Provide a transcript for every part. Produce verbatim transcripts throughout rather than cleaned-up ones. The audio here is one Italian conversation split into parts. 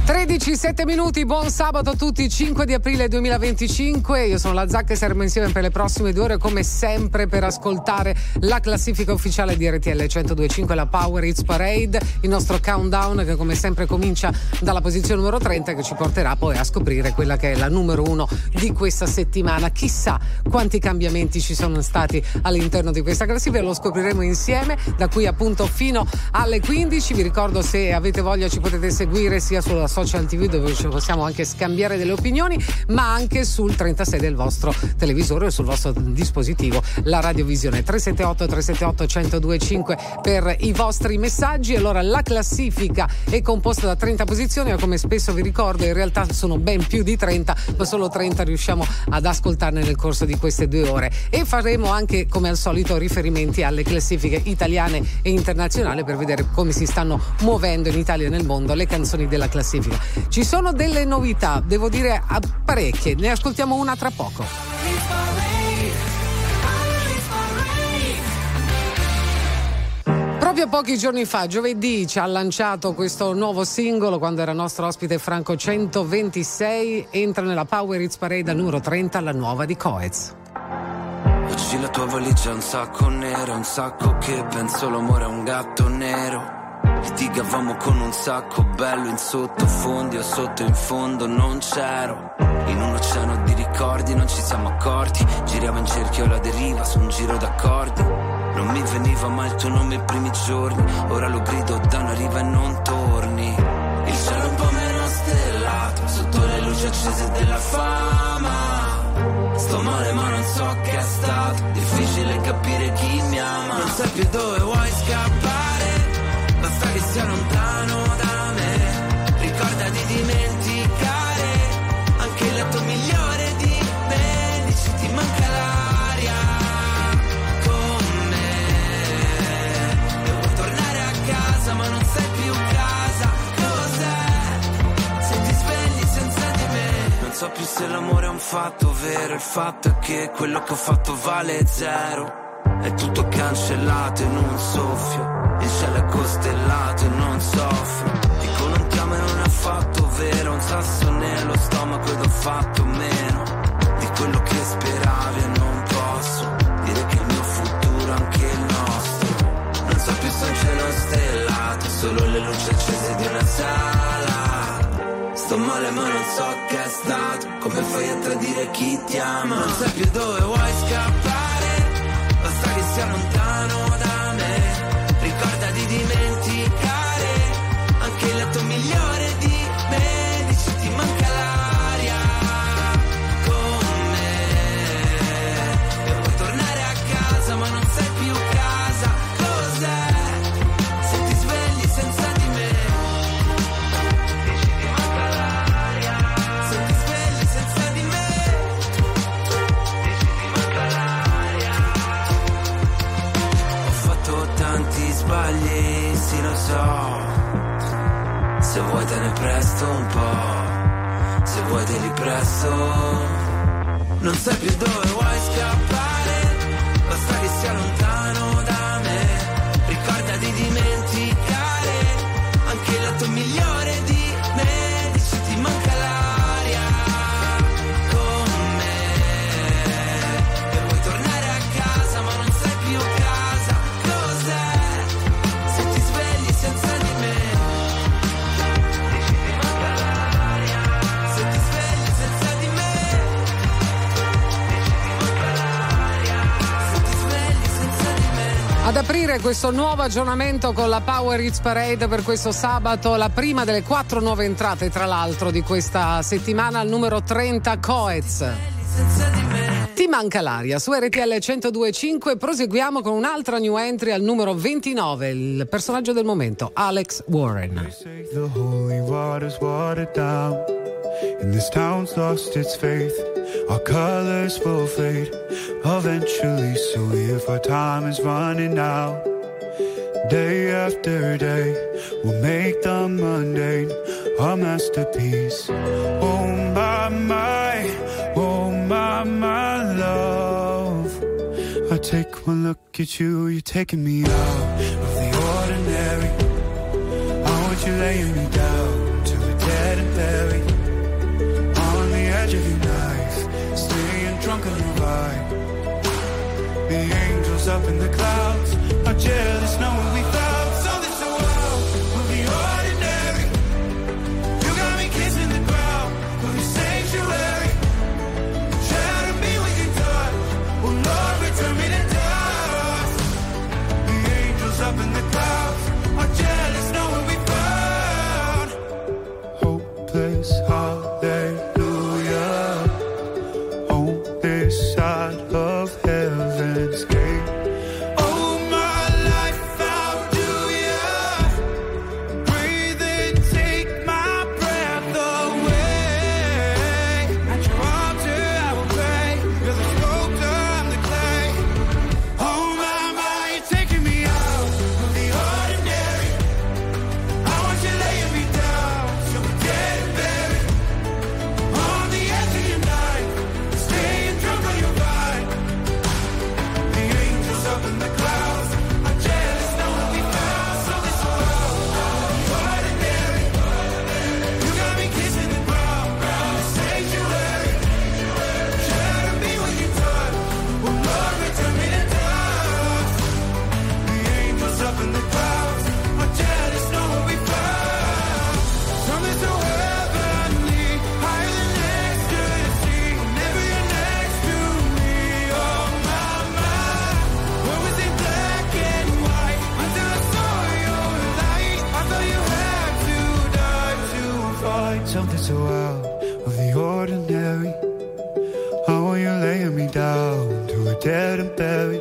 tredici sette minuti, buon sabato a tutti, cinque di aprile duemilaventicinque. Io sono la Zacca e saremo insieme per le prossime due ore, come sempre, per ascoltare la classifica ufficiale di R T L centodue e cinque, la Power Hits Parade, il nostro countdown che come sempre comincia dalla posizione numero trenta, che ci porterà poi a scoprire quella che è la numero uno di questa settimana. Chissà quanti cambiamenti ci sono stati all'interno di questa classifica, lo scopriremo insieme da qui appunto fino alle quindici. Vi ricordo, se avete voglia ci potete seguire sia sulla social tivù, dove ci possiamo anche scambiare delle opinioni, ma anche sul trentasei del vostro televisore o sul vostro dispositivo, la radiovisione. Tre sette otto tre sette otto centodue e cinque per i vostri messaggi. Allora, la classifica è composta da trenta posizioni, ma come spesso vi ricordo in realtà sono ben più di trenta, ma solo trenta riusciamo ad ascoltarne nel corso di queste due ore, e faremo anche come al solito riferimenti alle classifiche italiane e internazionali per vedere come si stanno muovendo in Italia e nel mondo le canzoni della classifica. Ci sono delle novità, devo dire parecchie, ne ascoltiamo una tra poco. Proprio pochi giorni fa, giovedì, ci ha lanciato questo nuovo singolo quando era nostro ospite Franco centoventisei. Entra nella Power Hits Parade al numero trenta, la nuova di Coez. Oggi la tua valigia è un sacco nero, un sacco che penso l'amore è un gatto nero. Litigavamo con un sacco bello in sottofondi, o sotto in fondo non c'ero. In un oceano di ricordi non ci siamo accorti, giriamo in cerchio alla deriva su un giro d'accordi. Non mi veniva mai il tuo nome i primi giorni, ora lo grido da una riva e non torni. Il cielo è un po' meno stellato, sotto le luci accese della fama. Sto male ma non so che è stato, difficile capire chi mi ama. Non sai più dove vuoi scappare, basta che sia lontano da me. Ricorda di dimenticare anche il letto migliore di me. Dici ti manca l'aria con me, e vuoi tornare a casa ma non sai più casa. Cos'è se ti svegli senza di me? Non so più se l'amore è un fatto vero, il fatto è che quello che ho fatto vale zero. È tutto cancellato in un soffio, il cielo è costellato e non soffro. Dico non ti amo e non è affatto vero, un sasso nello stomaco ed ho fatto meno di quello che speravi, e non posso dire che il mio futuro è anche il nostro. Non so più se un cielo stellato, solo le luci accese di una sala. Sto male ma non so che è stato, come fai a tradire chi ti ama? Non sai più dove vuoi scappare, basta che sia lontano da me. Ricorda di dimenticare anche il letto migliore di me. Dici ti manca l'aria con me, e vuoi tornare a casa ma non sai più casa. Cos'è se ti svegli senza di me? Dici ti manca l'aria se ti svegli senza di me. Dici ti manca l'aria. Ho fatto tanti sbagli, sì lo so. Se vuoi te ne presto un po', se vuoi te li presto. Non sai più dove vuoi scappare, basta che sia lontano da me. Ricorda di dimenticare anche il lato migliore di me. Dici ti manca l'aria con me, e vuoi tornare a casa ma non sai più casa. Cos'è se ti svegli senza di me? Dici ti manca l'aria se ti svegli senza di me. Dici ti manca l'aria se ti svegli senza di me. Ad aprire questo nuovo aggiornamento con la Power Hits Parade per questo sabato, la prima delle quattro nuove entrate tra l'altro di questa settimana, al numero trenta Coez. Ti manca l'aria su R T L centodue e cinque. Proseguiamo con un'altra new entry al numero ventinove, il personaggio del momento, Alex Warren. The holy waters watered down, and this town's lost its faith. Our colors will fade eventually, so if our time is running out, day after day, we'll make the mundane a masterpiece. Oh my, my, oh my, my love. I take one look at you, you're taking me out of the ordinary. I want you laying me down to a dead buried on the edge of your knife, staying drunk on your vibe. The angels up in the clouds are jealous knowing we found something so wild of the ordinary. You got me kissing the ground of your sanctuary. Try to be what you touch. Oh Lord, return me to dust. The angels up in the clouds are jealous knowing we found hopeless hallelujah on this side of heaven's gate. Oh my life, how do ya breathe and take my breath away? At your altar I will pray, you're the sculptor, I'm the clay. Oh my, my, you're taking me out of the ordinary. I want you laying me down, so we're dead and buried on the edge of your night, staying drunk on your vibe. The angels up in the clouds are jealous knowing we found something so wild, the ordinary. You got me kissing the ground, the sanctuary. Try to be what you touch. Oh Lord, return me to dust. The angels up in the clouds are jealous knowing we found something so heavenly, higher than ecstasy. Whenever you're next to me, oh my, my. What was it black and white until I saw your light? I thought you had to die to find something so out of the ordinary. I want you laying me down to a dead and buried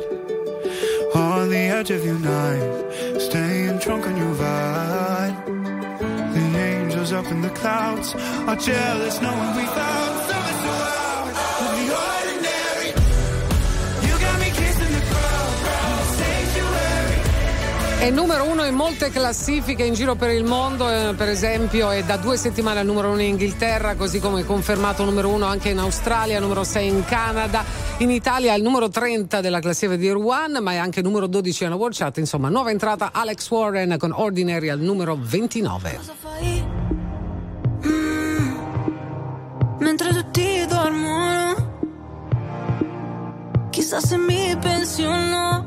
on the edge of your night, staying drunk on your vibe. The angels up in the clouds are jealous knowing we found something so out of the ordinary. You got me kissing the ground, the sanctuary. È numero uno in molte classifiche in giro per il mondo, eh, per esempio è da due settimane al numero uno in Inghilterra, così come confermato numero uno anche in Australia, numero sei in Canada, in Italia è il numero trenta della classifica di One, ma è anche numero dodici nella World Chart. Insomma, nuova entrata Alex Warren con Ordinary al numero ventinove. Cosa fai? Mm, mentre tutti dormono, chissà se mi pensi o no.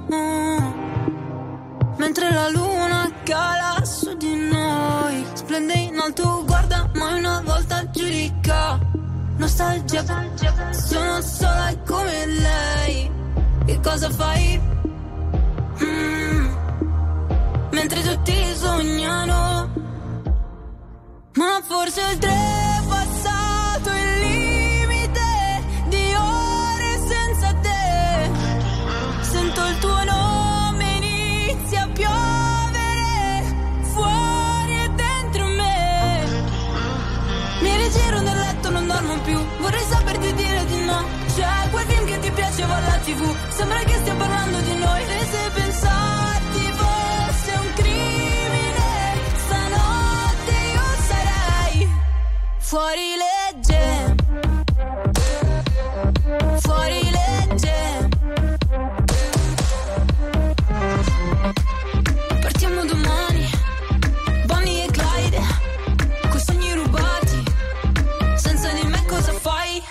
Mentre la luna cala su di noi, splende in alto, guarda, mai una volta giudica. Nostalgia, sono sola come lei. Che cosa fai? Mm, mentre tutti sognano, ma forse il treno è passato il limite di ore senza te. Sento il tuo nome, inizia a piovere fuori e dentro me. Mi rigiro nel letto, non dormo più, vorrei saperti dire di no. C'è quel film che ti piaceva alla tivù, sembra che stia parlando di noi. E se pensarti fosse un crimine, stanotte io sarei fuori legge, fuori legge. Partiamo domani, Bonnie e Clyde, coi sogni rubati, senza di me cosa fai?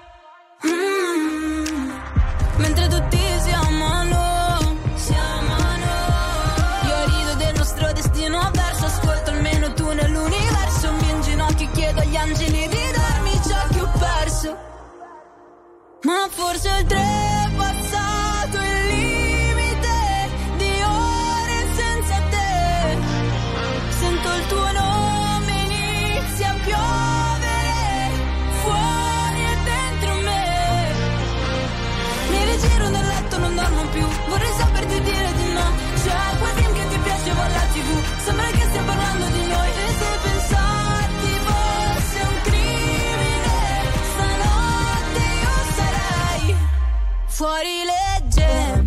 Mm, mentre tutti si amano, si amano. Io rido del nostro destino avverso, ascolto almeno tu nell'universo. Mi inginocchio e chiedo agli angeli di darmi ciò che ho perso. Ma forse il treno è passato il limite di ore senza te. Sento il tuo nome, inizia a piovere fuori e dentro me. Mi rigiro nel letto, non dormo più, vorrei saperti dire di no. C'è quel film che ti piaceva alla tivù, sembra che stia parlando di noi. E se pensarti fosse un crimine, stanotte io sarei fuori legge,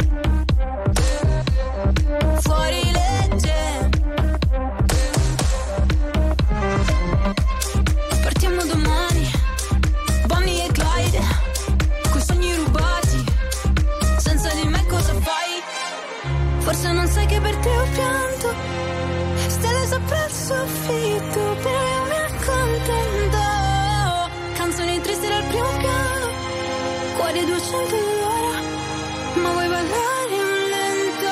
fuori legge. Partiamo domani, Bonnie e Clyde, coi sogni rubati, senza di me cosa fai? Forse non sai che per te ho pianto, stelle sopra il soffitto, però io mi accontento sento l'ora, ma vuoi ballare lento?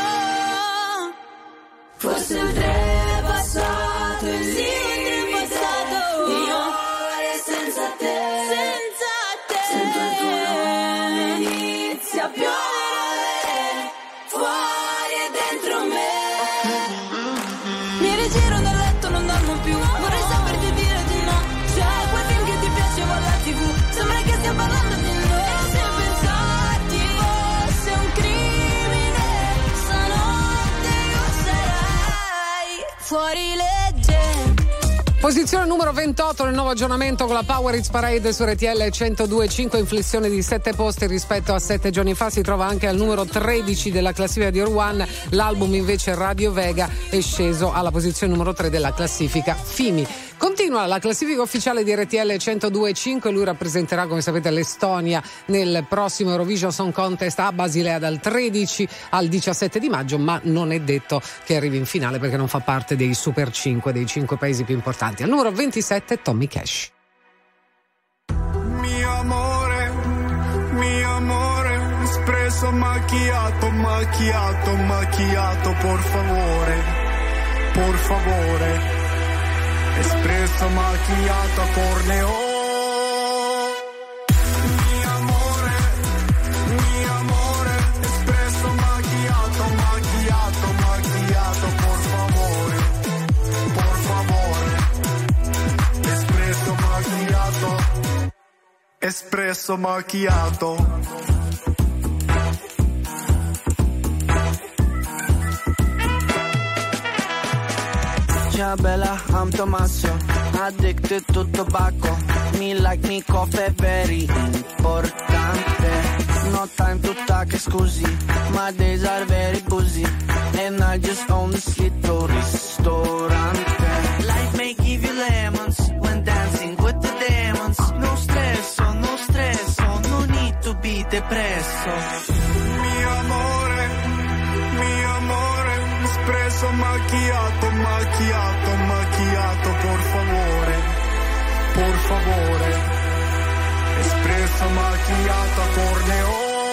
Forse il treno è passato, il limite, io ore senza te, senza te. Sento il tuo nome, inizia a piovere, fuori e dentro me. Mi rigiro dal letto, non dormo più, vorrei saperti dire di no. C'è quel film che ti piaceva alla tivù, sembra che stia parlando di noi. E se pensarti fosse un crimine, stanotte io sarei fuori legge. Posizione numero ventotto nel nuovo aggiornamento con la Power Hits Parade su R T L centodue e cinque, inflessione di sette posti rispetto a sette giorni fa. Si trova anche al numero tredici della classifica di Orwan. L'album invece Radio Vega è sceso alla posizione numero tre della classifica Fimi. Continua la classifica ufficiale di R T L centodue e cinque, lui rappresenterà, come sapete, l'Estonia nel prossimo Eurovision Song Contest a Basilea dal tredici al diciassette di maggio, ma non è detto che arrivi in finale perché non fa parte dei Super cinque, dei cinque paesi più importanti. Al numero ventisette Tommy Cash. Mio amore, mio amore, espresso macchiato, macchiato, macchiato, por favore, por favore. Espresso macchiato a corneo. Mio amore, mio amore, espresso macchiato, macchiato, macchiato, por favore, por favore. Espresso macchiato, espresso macchiato. Ciao bella, I'm Tommaso, addicted to tobacco. Me like me coffee very importante. No time to talk, scusi, my days are very busy. And I just own this little ristorante. Life may give you lemons when dancing with the demons. No stress, no stress, no need to be depresso. Mio amore, mio amore, espresso macchiato, macchiato, macchiato, por favore, por favore. Espresso macchiato a corneo.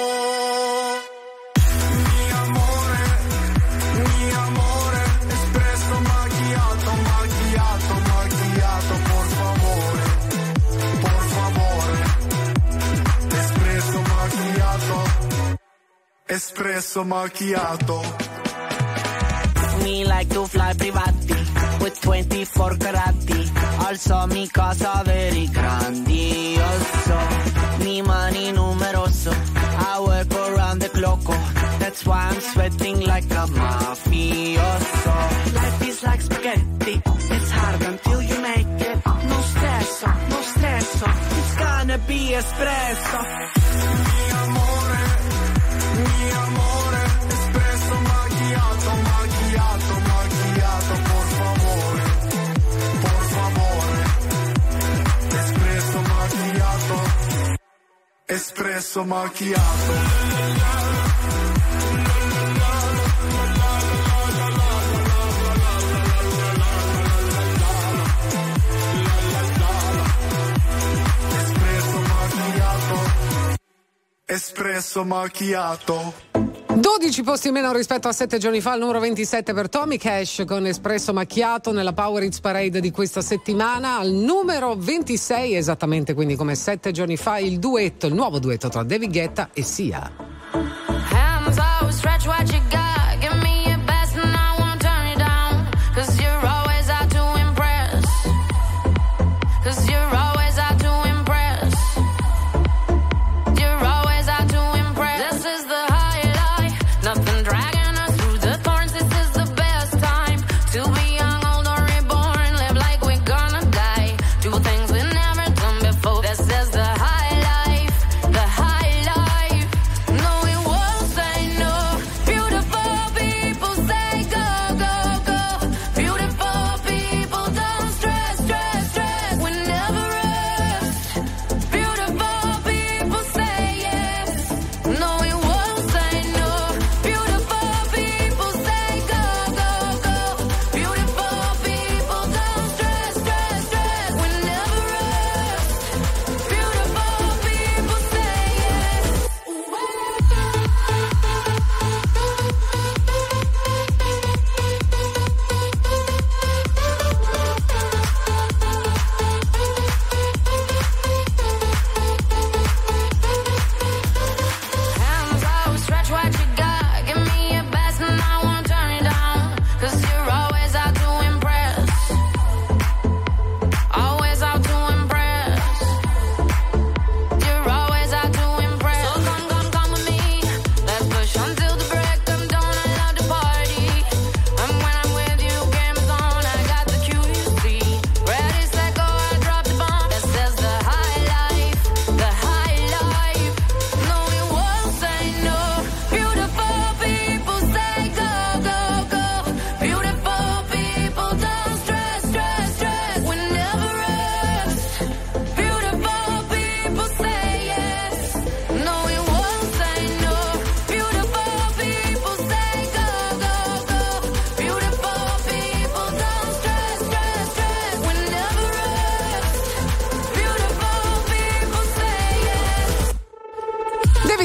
Mio amore, mio amore, espresso macchiato, macchiato, macchiato, por favore, por favore. Espresso macchiato, espresso macchiato. Me like to fly privati with twenty-four carati. Also mi casa very grandioso. Mi mani numeroso. I work around the clock. That's why I'm sweating like a mafioso. Life is like spaghetti. It's hard until you make it. No stress, no stress. It's gonna be espresso. Mio amore, mio amore, espresso macchiato, macchiato, macchiato, por favore, por favore. Espresso macchiato, espresso macchiato. Espresso macchiato. dodici posti in meno rispetto a sette giorni fa, al numero ventisette per Tommy Cash con Espresso Macchiato nella Power Hits Parade di questa settimana. Al numero ventisei, esattamente quindi come sette giorni fa, il duetto, il nuovo duetto tra David Guetta e Sia. Hands out, stretch what you got, give me your best and I won't turn you down, 'cause you're always out to impress, 'cause you're always out to impress, you're always out to impress. This is the highlight, nothing dragging us through the thorns. This is the best time to be young, old or reborn, live like we're gonna die, do things we've never done before. This is the high life, the high life. No, we won't say no. Beautiful.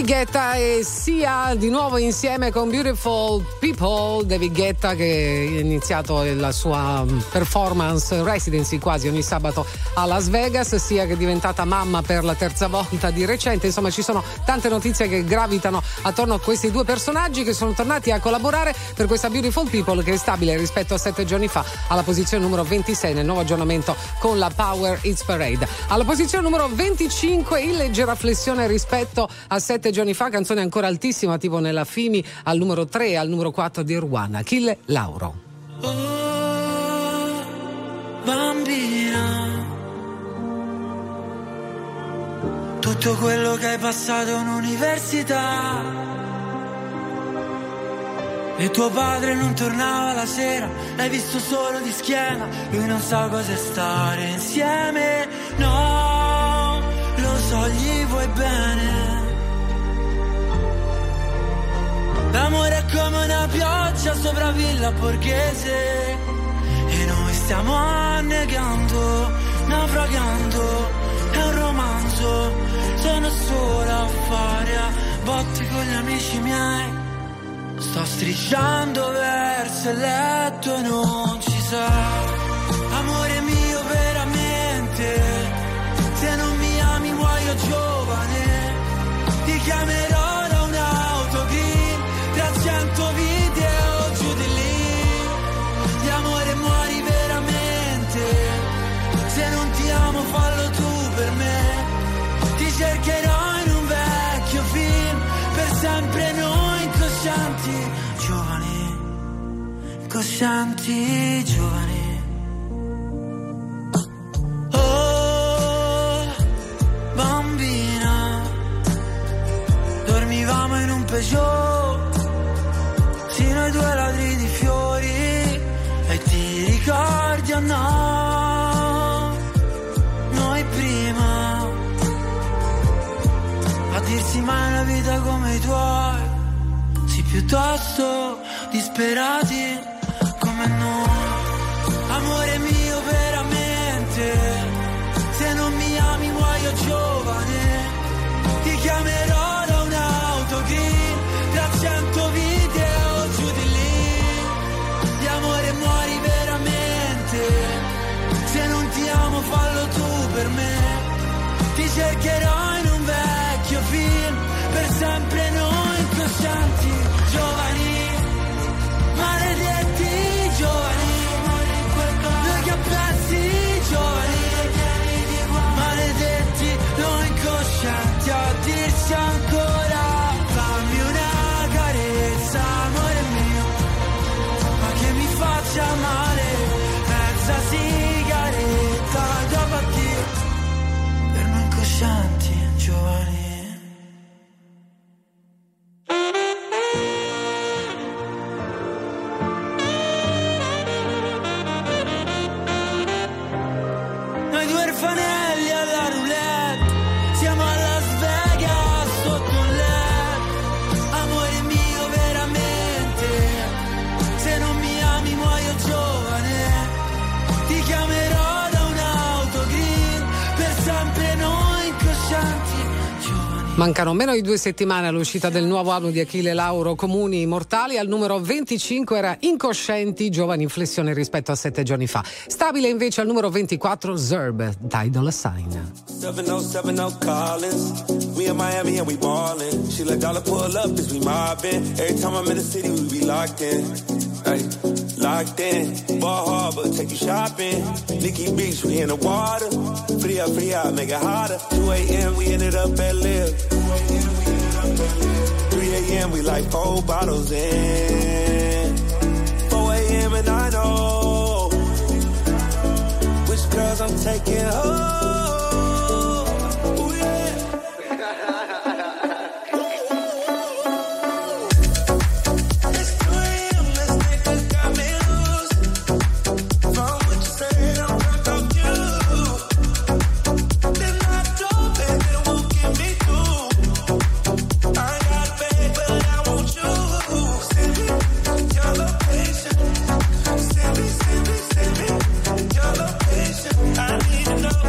Guetta e Sia di nuovo insieme con Beautiful People. David Guetta che ha iniziato la sua performance residency quasi ogni sabato a Las Vegas, Sia che è diventata mamma per la terza volta di recente. Insomma, ci sono tante notizie che gravitano attorno a questi due personaggi che sono tornati a collaborare per questa Beautiful People, che è stabile rispetto a sette giorni fa alla posizione numero ventisei nel nuovo aggiornamento con la Power Hits Parade. Alla posizione numero venticinque in leggera flessione rispetto a sette giorni fa, canzone ancora altissima tipo nella Fimi, al numero tre, al numero quattro di Ruana, Achille Lauro. Oh, bambina, tutto quello che hai passato in università e tuo padre non tornava la sera, l'hai visto solo di schiena, lui non sa cosa è stare insieme, no, lo so, gli vuoi bene. L'amore è come una pioggia sopra Villa Borghese e noi stiamo annegando, naufragando, è un romanzo, sono solo a fare a botti con gli amici miei. Sto strisciando verso il letto e non ci sei. Amore mio veramente, se non mi ami muoio giovane, ti chiamerò da un'autogrill, trecento video giù di lì. Di amore muori veramente, se non ti amo fallo tu per me. Ti cercherò in un vecchio film, per sempre noi incoscienti giovani, incoscienti giovani. Oh, bambina, dormivamo in un Peugeot, sì noi due ladri di fiori, e ti ricordi o no? Noi prima, a dirsi mai una vita come i tuoi, sì piuttosto disperati come noi. Amore mio veramente, se non mi ami muoio giovane, ti chiamerò da un'autogrill, trecento video giù di lì. Di amore muori veramente, se non ti amo fallo tu per me. Ti cercherò in un vecchio film, per sempre noi incoscienti giovani, maledetti giovani, noi che pezzi giovani, maledetti noi incoscienti, a dirsi ancora fammi una carezza amore mio, ma che mi faccia male, mezza sigaretta dopo addio, per noi incoscienti giovani. Noi due orfanelli alla roulette, siamo a Las Vegas sotto un letto. Amore mio veramente, se non mi ami muoio giovane, ti chiamerò da un'autogrill, per sempre noi incoscienti giovani. Mancano meno di due settimane all'uscita del nuovo album di Achille Lauro, Comuni Mortali. Al numero venticinque era Incoscienti, giovani in flessione rispetto a sette giorni fa. Stabile invece al numero ventiquattro Zerb, Ty Dolla Sign. seven oh seven oh Collins. We in Miami and we ballin'. She let dollar pull up as we mobbin'. Every time I'm in the city we be locked in. Ay, locked in. Ball Harbor, take you shopping. Nikki Beach, we in the water. Free up, free out, make it hotter. two a.m. we ended up at Live. three a.m. we like four bottles in. four a.m. and I know which girls I'm taking home. I need to know.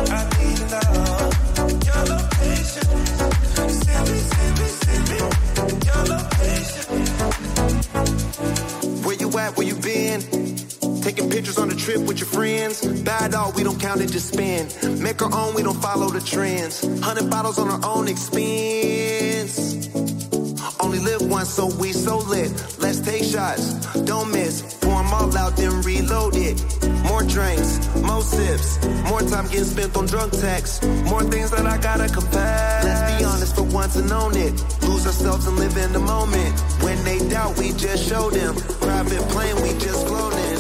again. Taking pictures on the trip with your friends. Buy it all, we don't count it, just spend. Make our own, we don't follow the trends. Hundred bottles on our own expense. Only live once, so we so lit. Let's take shots, don't miss. Pour them all out, then reload it. More drinks, more sips. More time getting spent on drunk texts. More things that I gotta confess. Let's be honest for once and own it. Lose ourselves and live in the moment. When they doubt, we just show them. Private plane, we just flown in.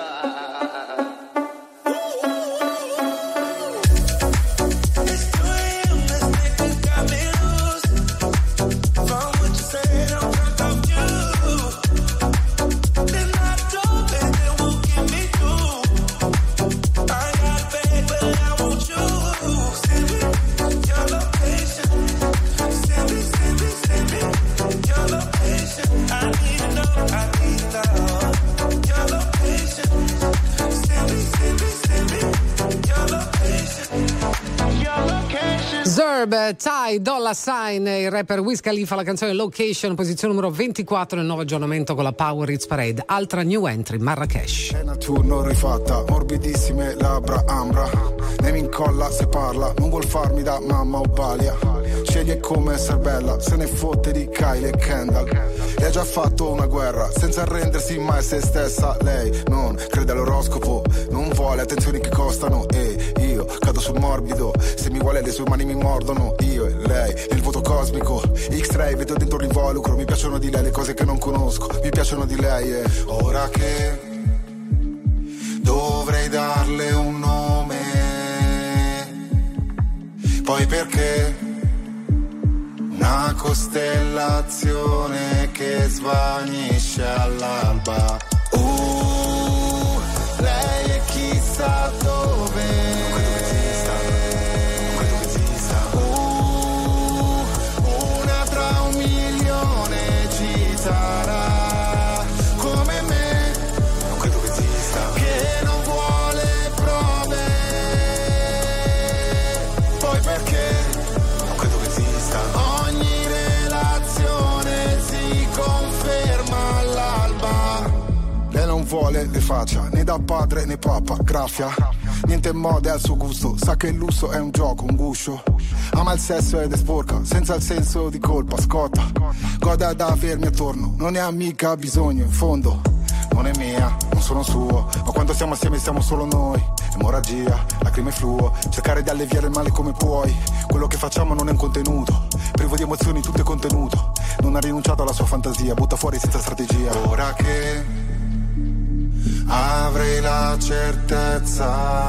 Ty Dolla Sign, il rapper Wiz Khalifa, la canzone Location, posizione numero ventiquattro nel nuovo aggiornamento con la Power Hits Parade. Altra new entry, Marrakesh. È turno rifatta, morbidissime labbra ambra. Ne mi incolla se parla, non vuol farmi da mamma o balia. Sceglie come essere bella, se ne fotte di Kylie e Kendall. E ha già fatto una guerra, senza arrendersi mai se stessa. Lei non crede all'oroscopo, non vuole attenzioni che costano. E io cado sul morbido, se mi vuole le sue mani mi mordono. Io e lei, il voto cosmico, X-ray, vedo dentro l'involucro. Mi piacciono di lei le cose che non conosco, mi piacciono di lei. E ora che dovrei darle un nome, poi perché una costellazione che svanisce all'alba. Uh, lei è chissà dove. Uh, una tra un milione ci sarà come me. Non credo che esista. Che non vuole prove. Poi perché? Non credo che esista. Ogni relazione si conferma all'alba. Lei non vuole le faccia, né da padre né papà, graffia. Niente moda è al suo gusto, sa che il lusso è un gioco, un guscio. Ama il sesso ed è sporca, senza il senso di colpa, scotta. Gode ad avermi attorno, non ne ha mica bisogno, in fondo. Non è mia, non sono suo, ma quando siamo assieme siamo solo noi. Emorragia, lacrime fluo, cercare di alleviare il male come puoi. Quello che facciamo non è un contenuto, privo di emozioni tutto è contenuto. Non ha rinunciato alla sua fantasia, butta fuori senza strategia. Ora che avrei la certezza,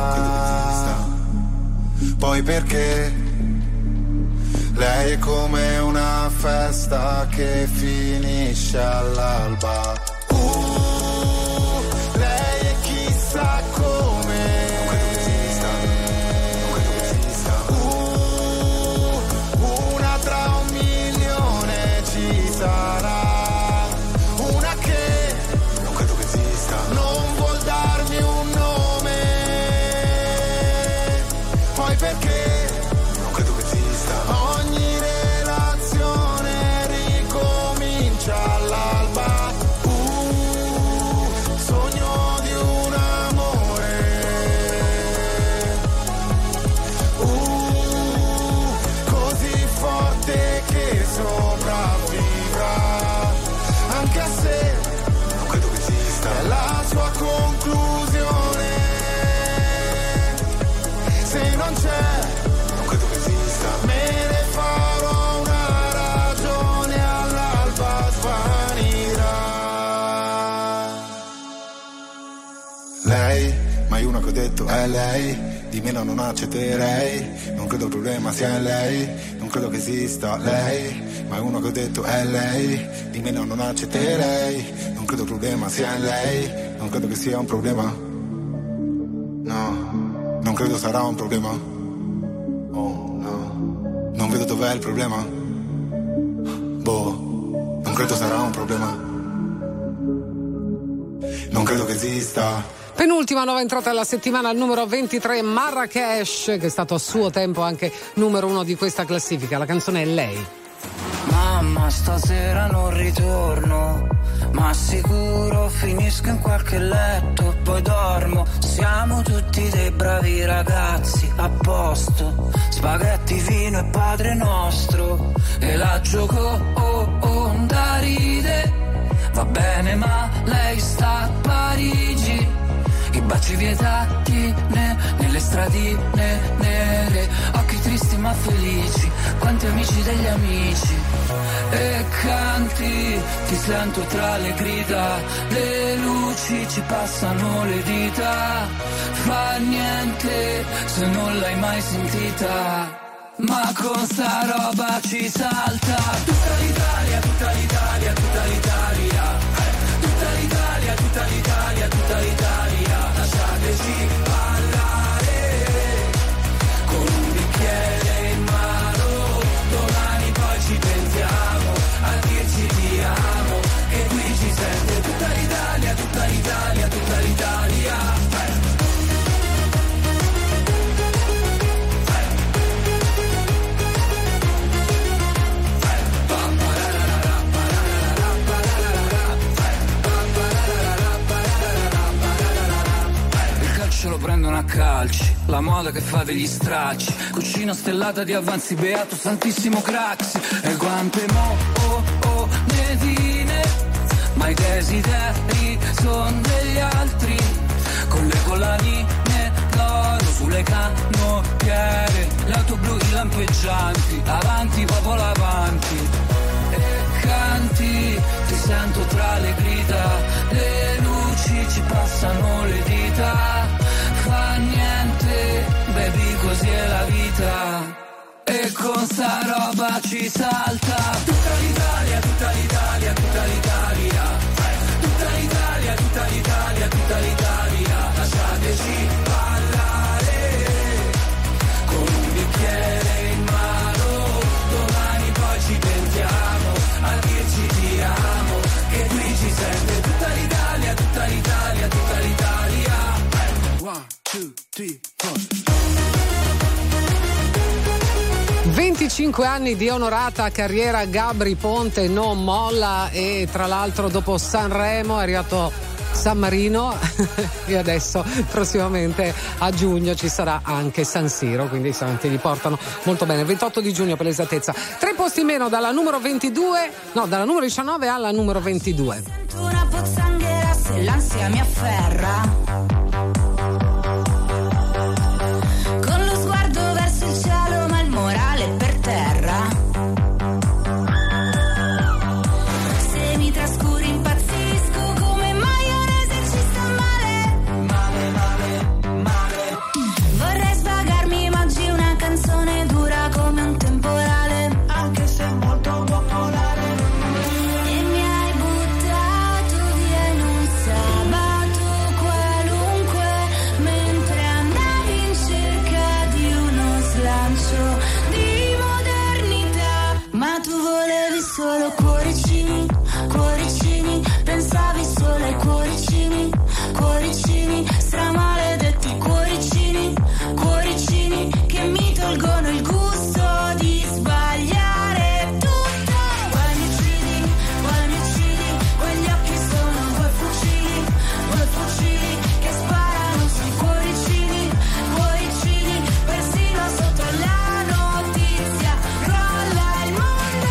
poi perché lei è come una festa che finisce all'alba. Uh, lei è chissà come. Uh, una tra un milione ci sarà. Una che non credo che esista. Non vuol darmi un nome. Poi perché? Non credo che esista. Ogni relazione ricomincia all'alba. Uh, sogno di un amore. Uh, così forte che sopravvivrà. Anche a sé, non credo che esista. È la sua conclusione. Se non c'è, non credo che esista. Me ne farò una ragione, all'alba svanirà. Lei, mai una che ho detto è lei. Di meno non accetterei. Non credo il problema sia in lei. Non credo che esista lei. Mai uno che ho detto è lei. Di meno non accetterei. Non credo il problema sia in lei. Non credo che sia un problema. No, non credo sarà un problema. Oh no, non vedo dov'è il problema. Boh, non credo sarà un problema. Non credo che esista. Penultima nuova entrata della settimana al numero ventitré, Marrakesh, che è stato a suo tempo anche numero uno di questa classifica. La canzone è Lei. Mamma, stasera non ritorno, ma sicuro finisco in qualche letto, poi dormo. Siamo tutti dei bravi ragazzi, a posto. Spaghetti, vino e Padre Nostro, e la gioco oh, oh, da ride. Va bene ma lei sta a Parigi, i baci vietati ne, nelle stradine nere. Occhi tristi ma felici, quanti amici degli amici. E canti, ti sento tra le grida, le luci ci passano le dita. Fa niente se non l'hai mai sentita, ma con sta roba ci salta. Tutta l'Italia, tutta l'Italia, tutta l'Italia, tutta l'Italia, tutta l'Italia, tutta l'Italia. Lasciateci parlare con un bicchiere in mano, domani poi ci pensiamo a dirci ti amo, che qui ci sente tutta l'Italia, tutta l'Italia, tutta l'Italia. Lo prendono a calci, la moda che fa degli stracci, cucina stellata di avanzi, beato santissimo Craxi. E quante mo oh oh medine, ma i desideri son degli altri, con le collanine d'oro sulle canottiere, le auto blu, i lampeggianti, avanti popolo avanti. E canti, ti sento tra le grida, le luci ci passano le dita. Fa niente, baby, così è la vita. E con sta roba ci salta. Tutta l'Italia, tutta l'Italia, tutta l'Italia, tutta l'Italia, tutta l'Italia, tutta l'Italia. Lasciateci parlare con un bicchiere in mano, domani poi ci pensiamo a dirci ti amo, che qui ci sente tutta l'Italia, tutta l'Italia, tutta l'Italia. One, two, three, four. venticinque anni di onorata carriera, Gabry Ponte non molla, e tra l'altro dopo Sanremo è arrivato San Marino e adesso prossimamente a giugno ci sarà anche San Siro, quindi i santi li portano molto bene. ventotto di giugno per l'esattezza. Tre posti meno dalla numero ventidue, no, dalla numero diciannove alla numero ventidue. Una pozzanghera se l'ansia mi afferra, con lo sguardo verso il cielo ma il morale per terra. Se mi trascuri impazzisco come maionese, ci sta male, male, male, male. Vorrei svagarmi ma oggi una canzone dura come un temporale, anche se molto popolare. E mi hai buttato via in un sabato qualunque, mentre andavi in cerca di uno slancio di modernità. Ma tu volevi solo cuoricini, cuoricini, pensavi solo ai cuoricini, cuoricini, stramaledetti cuoricini, cuoricini, che mi tolgono il gusto di sbagliare tutto. Poi mi uccidi, poi mi uccidi, quegli occhi sono due fucili, due fucili che sparano sui cuoricini, cuoricini, persino sotto la notizia crolla il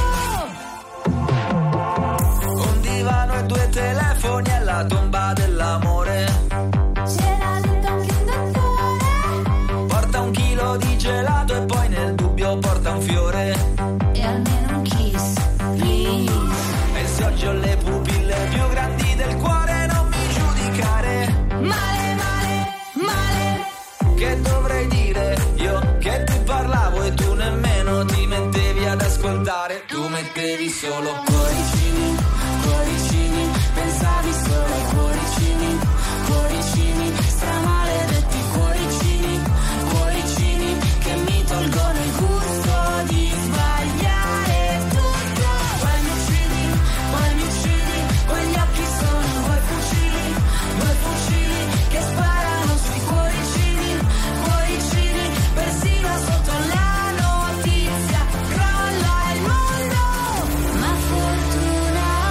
mondo. Un divano e due telefoni alla tomba dell'amore. C'era dentro anche un dottore, Porta un chilo di gelato e poi nel dubbio porta un fiore. e almeno un kiss, please. E se oggi ho le pupille più grandi del cuore, non mi giudicare. Male, male, male. Che dovrei dire io che ti parlavo e tu nemmeno ti mettevi ad ascoltare. Tu mettevi solo Cuoricini, cuoricini, pensavi solo ai cuoricini, cuoricini, stramaledetti cuoricini, cuoricini, che mi tolgono il gusto di sbagliare tutto. Poi mi uccidi, poi mi uccidi, quegli occhi sono due fucili, due fucili, che sparano sui cuoricini, cuoricini, persino sotto la notizia crolla il mondo. Ma fortuna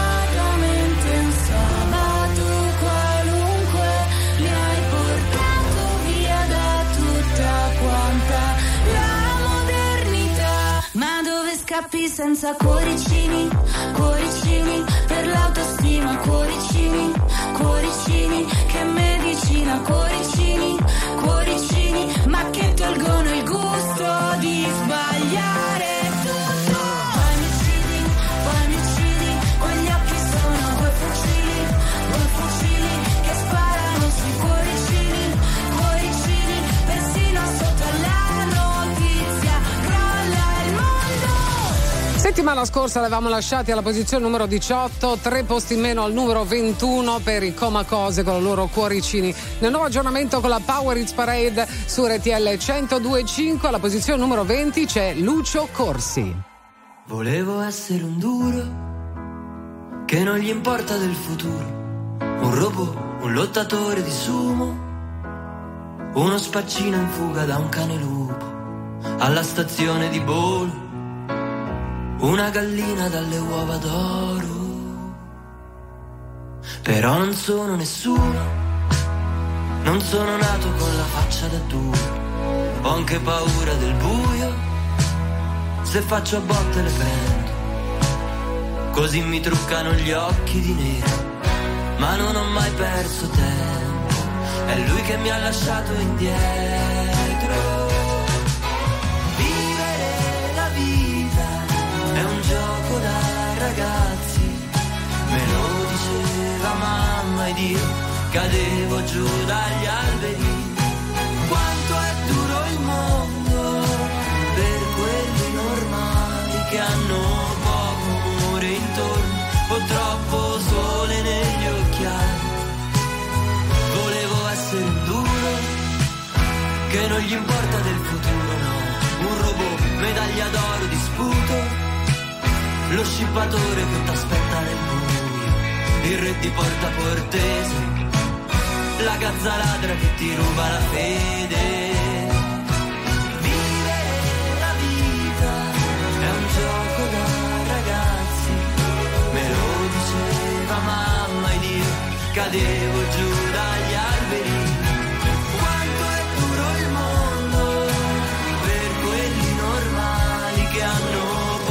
scappi senza cuoricini, cuoricini per l'autostima, cuoricini, cuoricini, che medicina, cuoricini, cuoricini, ma che tolgono il gusto di sbagliare tutto. Poi mi uccidi, poi mi uccidi, quegli occhi sono due fucili, due fucili che sparano sui cuoricini, cuoricini, persino sotto la notizia crolla il mondo. Settimana scorsa l'avevamo lasciati alla posizione numero diciotto, tre posti in meno al numero ventuno per i Coma Cose con i loro cuoricini. Nel nuovo aggiornamento con la Power Hits Parade su R T L centodue e cinque alla posizione numero venti c'è Lucio Corsi. Volevo essere un duro che non gli importa del futuro, un robot, un lottatore di sumo, uno spaccino in fuga da un cane lupo alla stazione di Bolo, una gallina dalle uova d'oro. Però non sono nessuno, non sono nato con la faccia da duro, ho anche paura del buio, se faccio a botte le prendo, così mi truccano gli occhi di nero, ma non ho mai perso tempo, è lui che mi ha lasciato indietro. È un gioco da ragazzi, me lo diceva mamma ed io cadevo giù dagli alberi. Quanto è duro il mondo per quelli normali che hanno poco amore intorno o troppo sole negli occhiali. Volevo essere un duro che non gli importa del futuro, no, un robot, medaglia d'oro di sputo, lo scippatore che t'aspetta nel buio, il re di Porta Portese, la gazza ladra che ti ruba la fede. Vivere la vita è un gioco da ragazzi, me lo diceva mamma ed io cadevo giù dagli alberi. Quanto è duro il mondo per quelli normali che hanno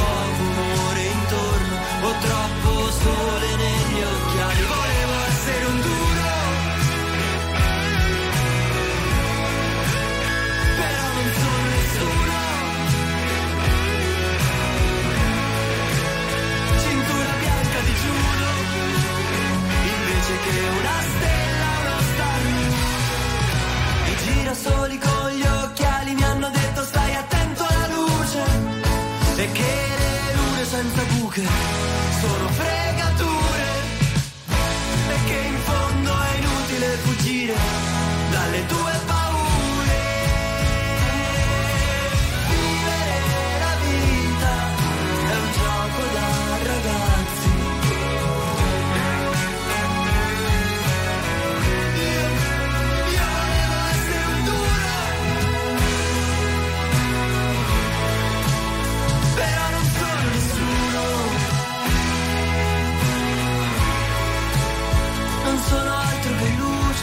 ho troppo sole negli occhiali. Volevo essere un duro, però non sono nessuno. Cintura bianca di judo, invece che una stella, uno star. I girasoli con gli occhiali mi hanno detto stai attento alla luce e che le lune senza buche sono fregature e che in fondo è inutile fuggire dalle tue paure. Vivere la vita è un gioco da ragazzi. Io, io volevo essere un duro, però non sono nessuno. Non sono altro che luce,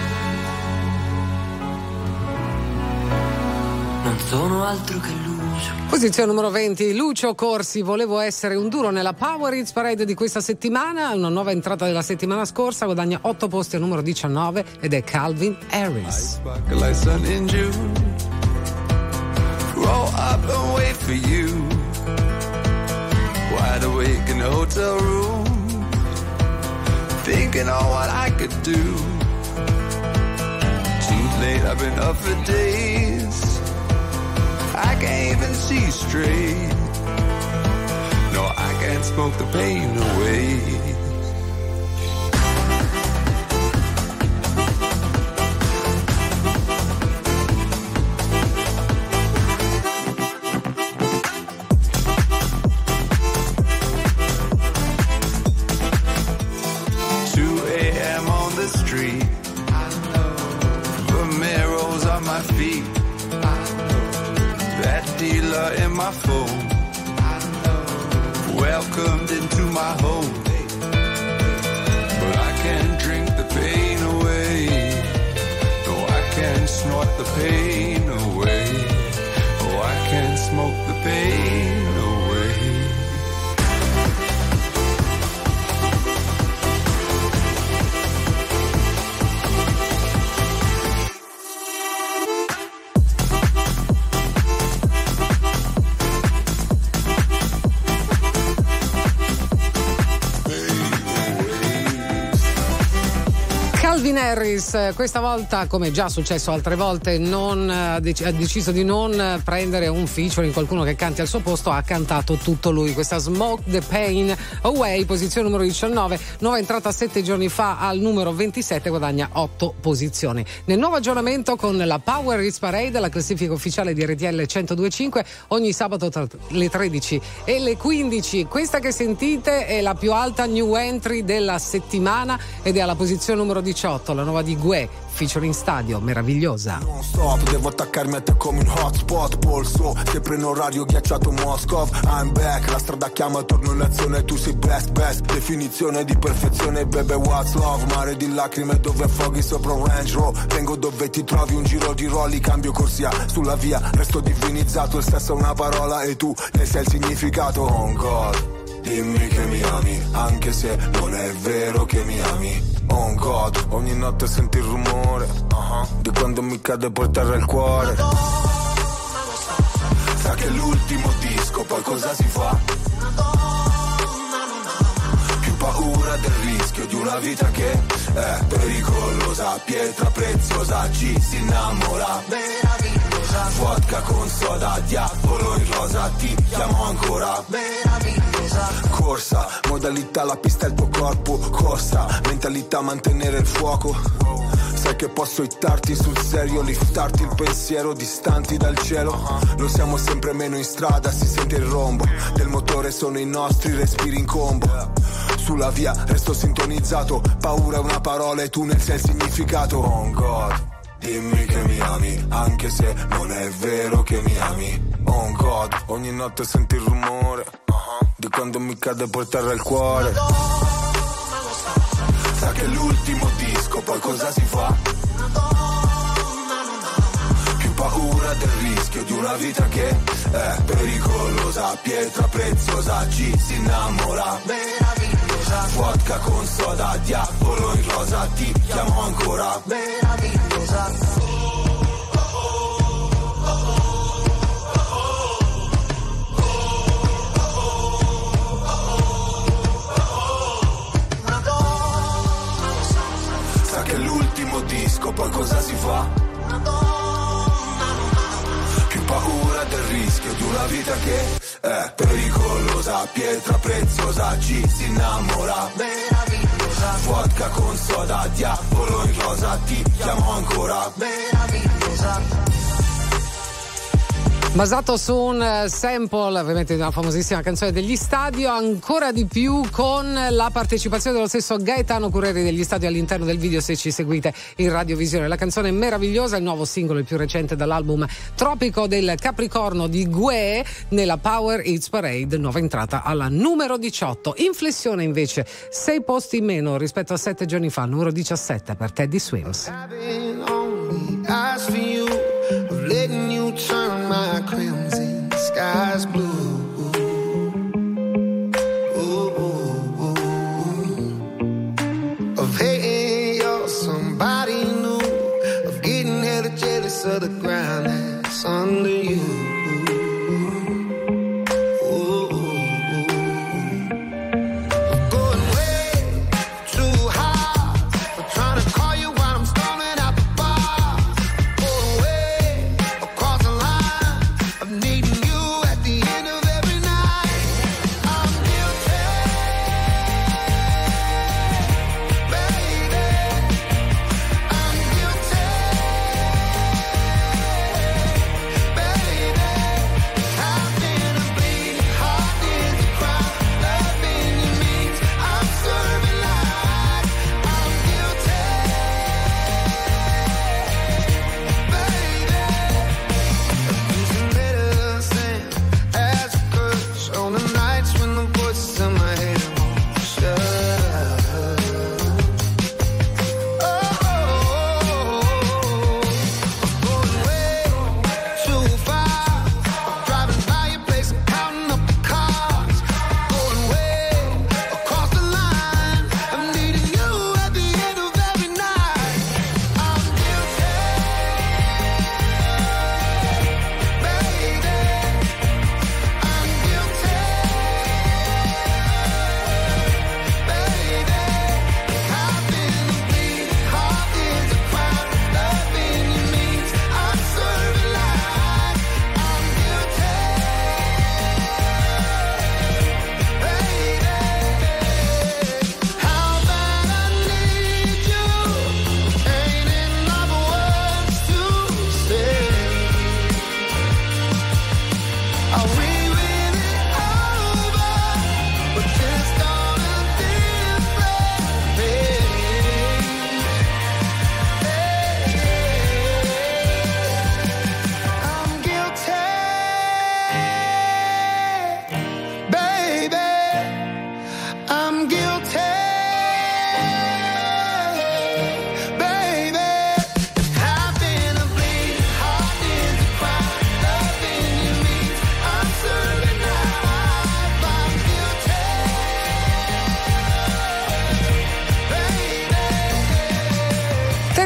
non sono altro che luce. Posizione numero venti, Lucio Corsi, volevo essere un duro nella Power Hits Parade di questa settimana, una nuova entrata della settimana scorsa, guadagna otto posti al numero diciannove ed è Calvin Harris. Roll up and wait for you, wide awake in the hotel room, thinking on what I could do. Too late, I've been up for days, I can't even see straight. No, I can't smoke the pain away. In my phone, welcomed into my home, but I can't drink the pain away. No, I can't snort the pain away. Oh, I can't smoke the pain away. Harris questa volta, come già successo altre volte, non ha deciso di non prendere un featuring, qualcuno che canti al suo posto, ha cantato tutto lui. Questa Smoke the Pain Away, posizione numero diciannove, nuova entrata sette giorni fa al numero ventisette, guadagna otto posizioni. Nel nuovo aggiornamento con la Power Hits Parade, la classifica ufficiale di R T L centodue e cinque, ogni sabato tra le tredici e le quindici. Questa che sentite è la più alta new entry della settimana ed è alla posizione numero diciotto, la nuova di Gue, featuring Stadio, meravigliosa. Non stop, devo attaccarmi a te come un hotspot, polso, sempre in orario ghiacciato Moscow. I'm back, la strada chiama, torno in azione, tu sei best, best, definizione di perfezione, baby what's love, mare di lacrime dove affoghi sopra un Range Rover, vengo dove ti trovi, un giro di rolli, cambio corsia, sulla via, resto divinizzato, il sesso è una parola e tu ne sei il significato. Oh God, dimmi che mi ami, anche se non è vero che mi ami. Oh God, ogni notte senti il rumore uh-huh. di quando mi cade per terra il cuore. Sa che è l'ultimo disco, poi cosa si fa? Più paura del rischio di una vita che è pericolosa, pietra preziosa, ci si innamora. Meravigliosa, vodka con soda, diavolo in rosa, ti chiamo ancora. Meravigliosa, corsa, modalità la pista è il tuo corpo, corsa, mentalità mantenere il fuoco. Sai che posso hittarti sul serio, liftarti il pensiero distanti dal cielo. Lo siamo sempre meno in strada, si sente il rombo del motore, sono i nostri respiri in combo. Sulla via resto sintonizzato, paura è una parola e tu ne sei il significato. Oh God, dimmi che mi ami, anche se non è vero che mi ami. Oh God, ogni notte senti il rumore uh-huh. di quando mi cade per terra il cuore. Sa che è l'ultimo disco, poi cosa si fa? Più paura del rischio di una vita che è pericolosa, pietra preziosa, ci si innamora. Meravigliosa, vodka con soda, diavolo in rosa, ti chiamo ancora. Meravigliosa. Che l'ultimo disco, poi cosa si fa? Più paura del rischio di una vita che è pericolosa, pietra preziosa, ci si innamora. Meravigliosa, vodka con soda, diavolo in rosa, ti chiamo ancora. Meravigliosa. Basato su un sample ovviamente di una famosissima canzone degli Stadio, ancora di più con la partecipazione dello stesso Gaetano Cureri degli Stadio all'interno del video, se ci seguite in radiovisione. La canzone è meravigliosa, il nuovo singolo, il più recente dall'album Tropico del Capricorno di Gue, nella Power Hits Parade, nuova entrata alla numero diciotto. In flessione invece sei posti in meno rispetto a sette giorni fa, numero diciassette per Teddy Swims. Of letting you turn my crimson skies blue. Ooh, ooh, ooh. Of hating you're somebody new, of getting hella jealous of the ground that's under you. Baby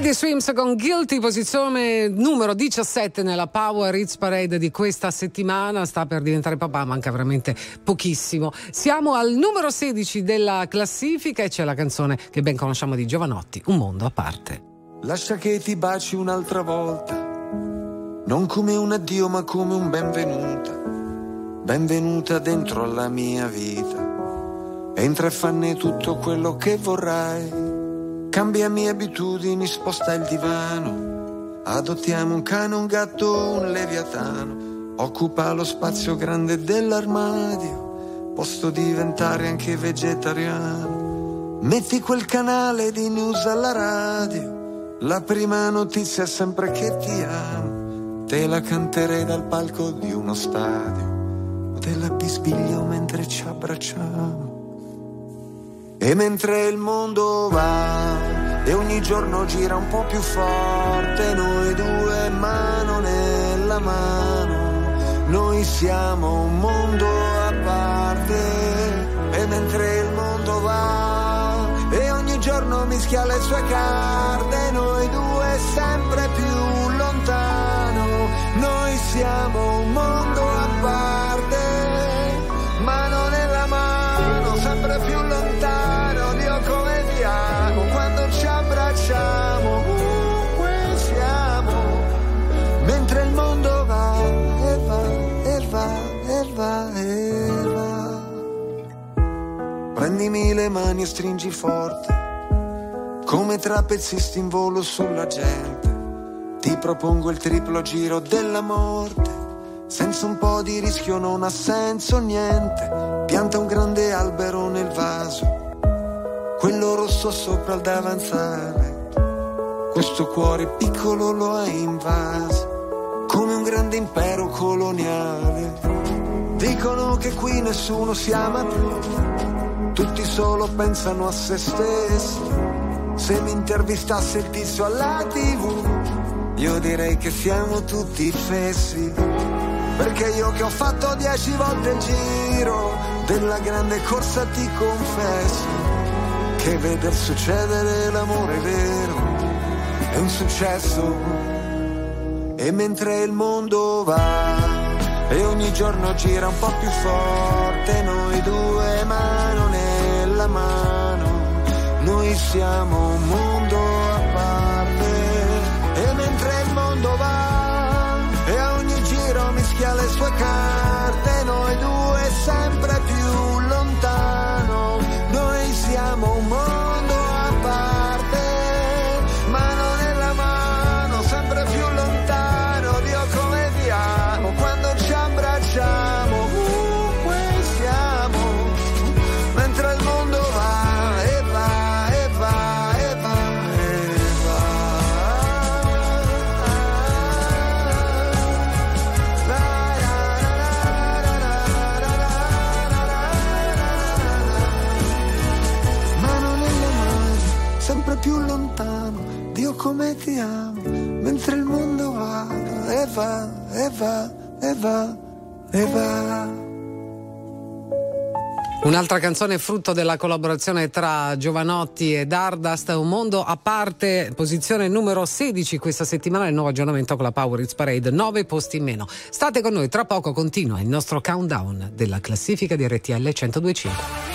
Teddy Swims con Guilty, posizione numero diciassette nella Power Hits Parade di questa settimana. Sta per diventare papà, manca veramente pochissimo. Siamo al numero sedici della classifica e c'è la canzone che ben conosciamo di Jovanotti, Un mondo a parte. Lascia che ti baci un'altra volta, non come un addio ma come un benvenuta. Benvenuta dentro alla mia vita, entra e fanne tutto quello che vorrai. Cambiami abitudini, sposta il divano, adottiamo un cane, un gatto, un leviatano. Occupa lo spazio grande dell'armadio, posso diventare anche vegetariano. Metti quel canale di news alla radio, la prima notizia è sempre che ti amo. Te la canterei dal palco di uno stadio, te la bisbiglio mentre ci abbracciamo. E mentre il mondo va e ogni giorno gira un po' più forte, noi due mano nella mano, noi siamo un mondo a parte. E mentre il mondo va e ogni giorno mischia le sue carte, noi due sempre più lontano, noi siamo un mondo a parte, mano nella mano, sempre più lontano. Dio come ti amo, quando ci abbracciamo, ovunque siamo, mentre il mondo va e va e va e va e va. Prendimi le mani e stringi forte, come trapezzisti in volo sulla gente. Ti propongo il triplo giro della morte, senza un po' di rischio non ha senso niente. Pianta un grande albero nel vaso, quello rosso sopra il davanzale, questo cuore piccolo lo hai invaso, come un grande impero coloniale. Dicono che qui nessuno si ama più, tutti solo pensano a se stessi. Se mi intervistasse il tizio alla tivù, io direi che siamo tutti fessi. Perché io che ho fatto dieci volte il giro della grande corsa ti confesso che veder succedere l'amore vero è un successo. E mentre il mondo va e ogni giorno gira un po' più forte, noi due mano nella mano, noi siamo un mondo a parte. E mentre il mondo va e a ogni giro mischia le sue carte, noi due sempre più lontano, noi siamo un mondo a parte, mano nella mano, sempre più lontano. Dio come ti amo, quando ci abbracciamo, ovunque siamo, mentre il mondo va e va e va e va e va. Mano nella mano, sempre più lontano, Dio come ti amo, mentre il mondo va e va e va e va e va. Un'altra canzone frutto della collaborazione tra Jovanotti e Dardust, Un mondo a parte, posizione numero sedici questa settimana, il nuovo aggiornamento con la Power Hits Parade, nove posti in meno. State con noi, tra poco continua il nostro countdown della classifica di R T L centodue e cinque.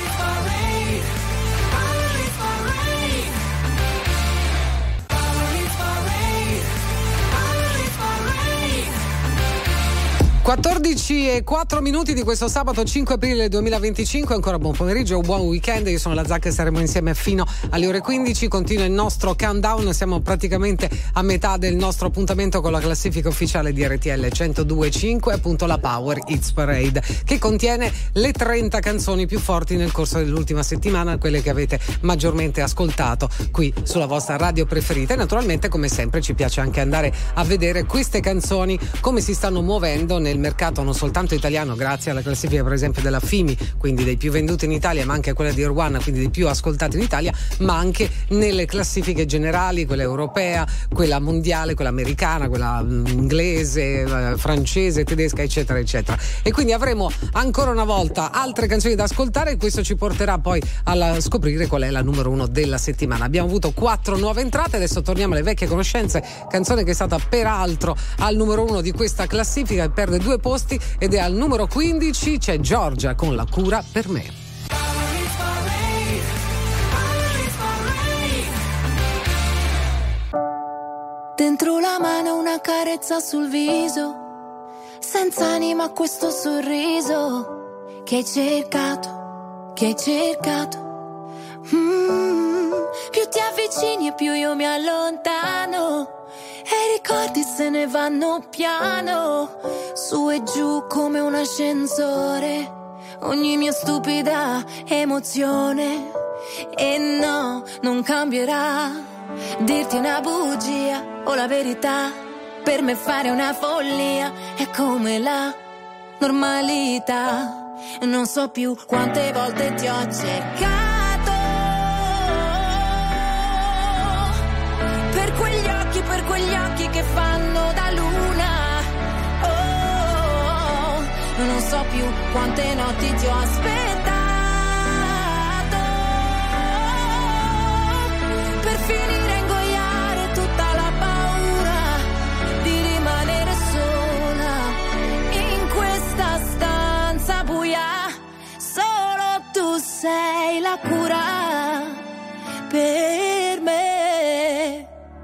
quattordici e quattro minuti di questo sabato cinque aprile duemilaventicinque, ancora buon pomeriggio o buon weekend. Io sono la Zacca e saremo insieme fino alle ore quindici. Continua il nostro countdown, siamo praticamente a metà del nostro appuntamento con la classifica ufficiale di R T L centodue e cinque, appunto la Power Hits Parade, che contiene le trenta canzoni più forti nel corso dell'ultima settimana, quelle che avete maggiormente ascoltato qui sulla vostra radio preferita. E naturalmente, come sempre, ci piace anche andare a vedere queste canzoni come si stanno muovendo nel mercato non soltanto italiano, grazie alla classifica per esempio della F I M I, quindi dei più venduti in Italia, ma anche a quella di Irwana, quindi dei più ascoltati in Italia, ma anche nelle classifiche generali, quella europea, quella mondiale, quella americana, quella inglese, eh, francese, tedesca, eccetera eccetera. E quindi avremo ancora una volta altre canzoni da ascoltare e questo ci porterà poi a scoprire qual è la numero uno della settimana. Abbiamo avuto quattro nuove entrate, adesso torniamo alle vecchie conoscenze, canzone che è stata peraltro al numero uno di questa classifica e perde due posti ed è al numero quindici, c'è Giorgia con La cura per me. Dentro la mano una carezza sul viso, senza anima questo sorriso che hai cercato, che hai cercato. Mm, più ti avvicini e più io mi allontano e i ricordi se ne vanno piano, su e giù come un ascensore, ogni mia stupida emozione. E no, non cambierà dirti una bugia o la verità, per me fare una follia è come la normalità. Non so più quante volte ti ho cercato, per quegli occhi, per quegli occhi che fanno da luna. Oh, non so più quante notti ti ho aspettato, per finire a ingoiare tutta la paura di rimanere sola in questa stanza buia. Solo tu sei la cura per me.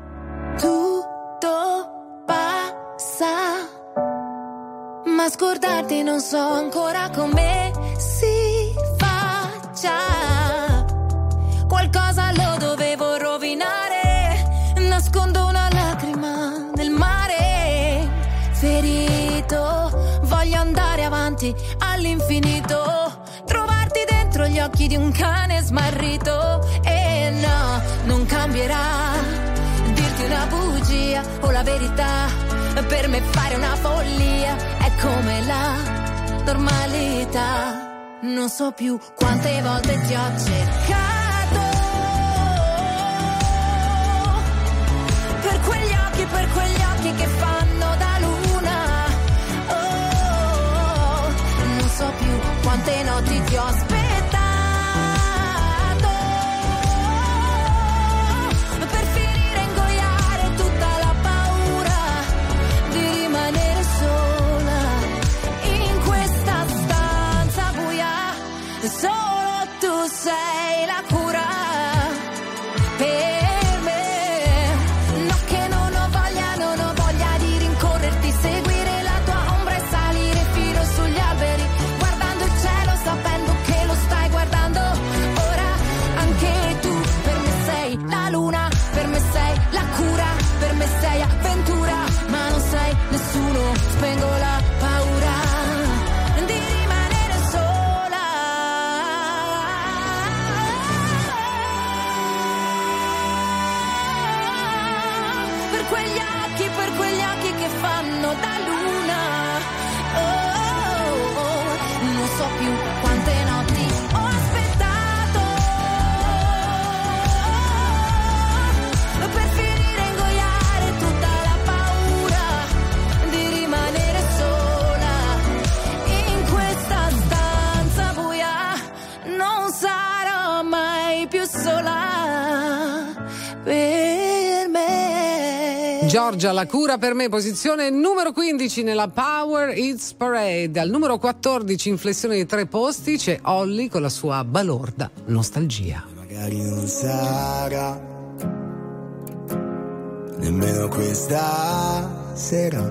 Tutto passa, ma scordarti non so ancora come si faccia. Qualcosa lo dovevo rovinare, nascondo una lacrima nel mare. Ferito, voglio andare avanti all'infinito, trovarti dentro gli occhi di un cane smarrito. E no, non cambierà dirti una bugia o la verità, per me fare una follia è come la normalità. Non so più quante volte ti ho cercato, per quegli occhi, per quegli occhi che fanno da luna. Oh, non so più quante notti ti ho aspettato, per finire a ingoiare tutta la paura di rimanere sola in questa stanza buia. Solo tu sei la cura per me. No, che non ho voglia, non ho voglia di rincorrerti, seguire la tua ombra e salire fino sugli alberi, guardando il cielo sapendo che lo stai guardando. Ora anche tu per me sei la luna, per me sei la cura, per me sei avventura, ma non sei nessuno. Spengo la paura di rimanere sola. Per quegli occhi, per quegli occhi che fanno da luna. Oh, oh, oh. Non so più quante notti ho aspettato, per finire a ingoiare tutta la paura di rimanere sola in questa stanza buia. Non sarò mai più sola per me. Giorgia, La cura per me, posizione numero quindici nella Power Hits Parade. Al numero quattordici, in flessione di tre posti, c'è Olly con la sua balorda Nostalgia. Magari non sarà nemmeno questa sera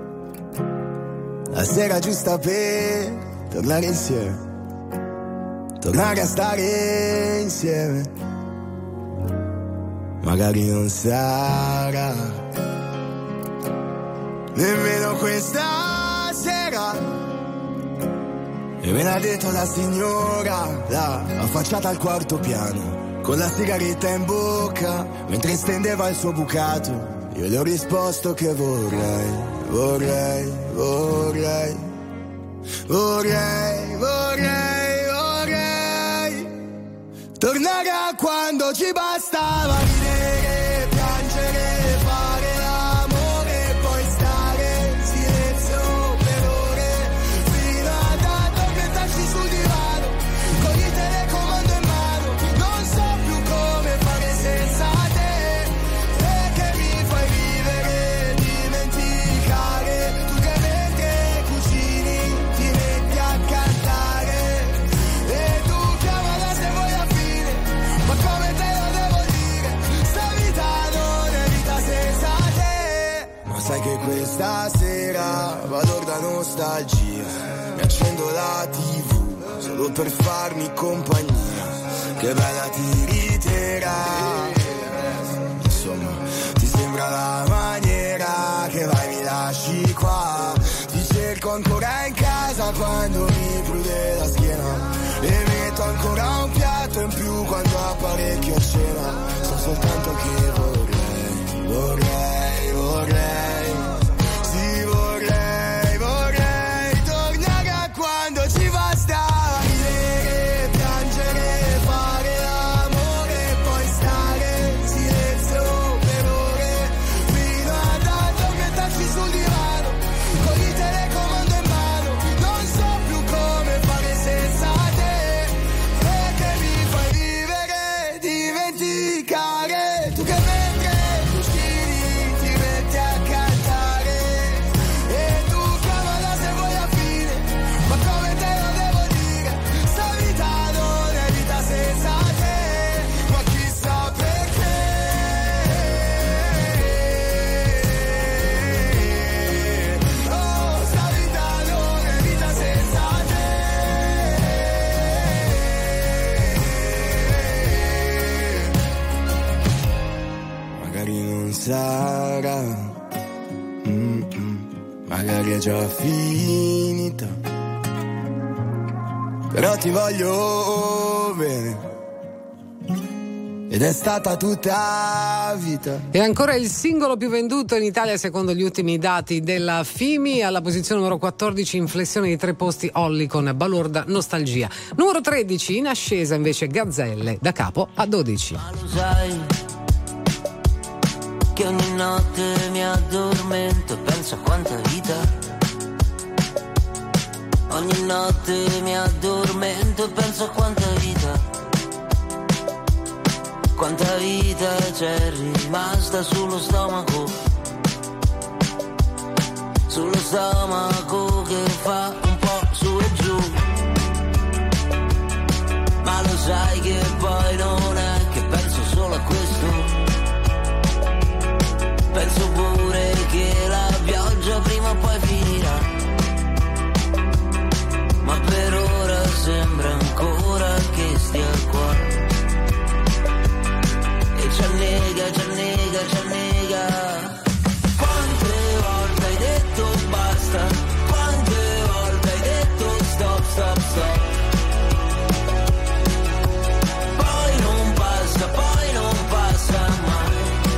la sera giusta per tornare insieme, tornare a stare insieme. Magari non sarà nemmeno questa sera, e me l'ha detto la signora, là, affacciata al quarto piano, con la sigaretta in bocca, mentre stendeva il suo bucato io le ho risposto che vorrei, vorrei, vorrei, vorrei, vorrei, vorrei tornare a quando ci bastava ridere, piangere, fare l'amore e poi stare in silenzio per ore, fino ad addormentarsi sul divano, con il telecomando in mano, non so più come fare senza te, perché mi fai vivere, dimenticare, tu che mentre cucini ti metti a cantare, e tu chiamala se vuoi a fine, ma come te lo devo dire, sta vita non è vita senza te. Ma sai che questa sera vado da nostalgia, mi accendo la tivù solo per farmi compagnia, che bella tiritera, insomma ti sembra la maniera che vai mi lasci qua, ti cerco ancora in casa quando mi prude la schiena e metto ancora un piatto in più quando apparecchio a cena, so soltanto che vorrei, vorrei, vorrei, sì vorrei, vorrei tornare a quando ci bastava ridere, piangere, fare l'amore e poi stare in silenzio per ore, fino ad addormentarsi sul divano, con il telecomando in mano, non so più come fare senza te, perché mi fai vivere, dimenticare, tu che mentre cucini ti metti a cantare, e tu chiamala se vuoi a fine, ma come te lo devo dire, sta vita non è vita senza te, ma chissà perché, oh sta vita non è vita senza te. Magari non sarà, mm-mm, magari è già finita, però ti voglio bene, ed è stata tutta vita. E ancora il singolo più venduto in Italia secondo gli ultimi dati della F I M I, alla posizione numero quattordici in flessione di tre posti Olly con Balorda Nostalgia. Numero tredici in ascesa invece Gazzelle, da capo a dodici. Ma lo sai che ogni notte mi addormento e penso a quanta vita, ogni notte mi addormento e penso a quanta vita, quanta vita c'è rimasta sullo stomaco, sullo stomaco che fa un po' su e giù, ma lo sai che poi non è che penso solo a questo, penso pure che la pioggia prima o poi finirà, ma per ora sembra ancora che stia qua, e ci annega, ci annega, ci annega. Quante volte hai detto basta, quante volte hai detto stop, stop, stop, poi non passa, poi non passa mai,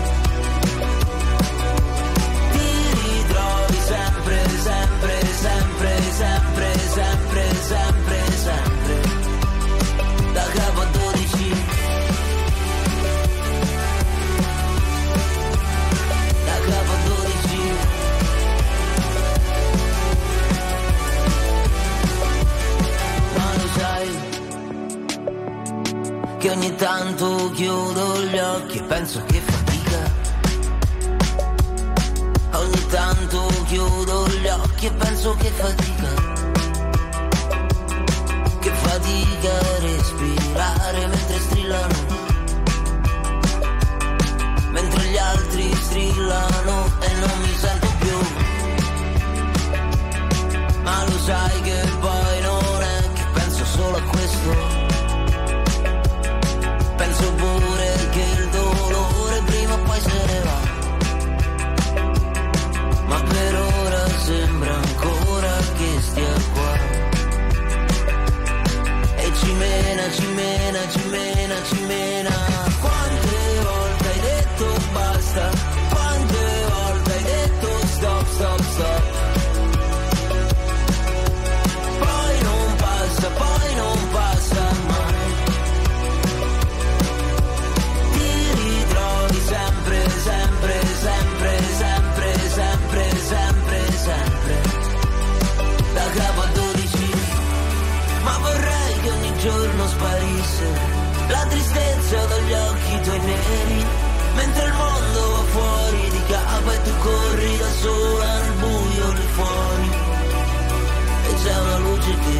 sempre, sempre, sempre, sempre, sempre, sempre, da capo a dodici, da capo a dodici, ma lo sai che ogni tanto chiudo gli occhi e penso che fatica, ogni tanto chiudo gli occhi e penso che fatica, che fatica a respirare mentre strillano, mentre gli altri strillano e non mi sento più, ma lo sai che poi non è che penso solo a questo, penso pure che il dolore prima o poi se ne va, ma per ora sembra ancora che stia qua, e ci mena, ci mena, ci mena, ci mena. Quante volte hai detto basta, quante la tristezza dagli occhi tuoi neri, mentre il mondo va fuori di capo e tu corri da sola nel buio lì fuori, e c'è una luce che,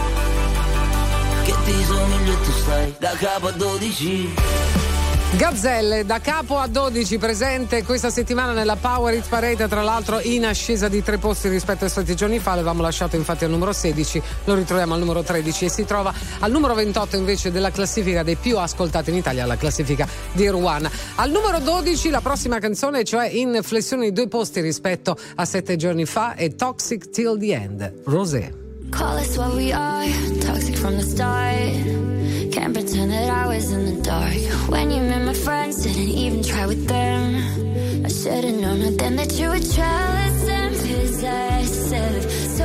che ti somiglia e tu stai da capo a dodici. Gazzelle da capo a dodici presente questa settimana nella Power Hit Parade, tra l'altro in ascesa di tre posti rispetto a sette giorni fa. L'avevamo lasciato infatti al numero sedici, lo ritroviamo al numero tredici e si trova al numero ventotto invece della classifica dei più ascoltati in Italia, la classifica di Erwan. Al numero dodici la prossima canzone, cioè in flessione di due posti rispetto a sette giorni fa, è Toxic Till the End, Rosé. Call us what we are, toxic from the start. Can't pretend that I was in the dark. When you met my friends, didn't even try with them. I should've known then that you were jealous and possessive, so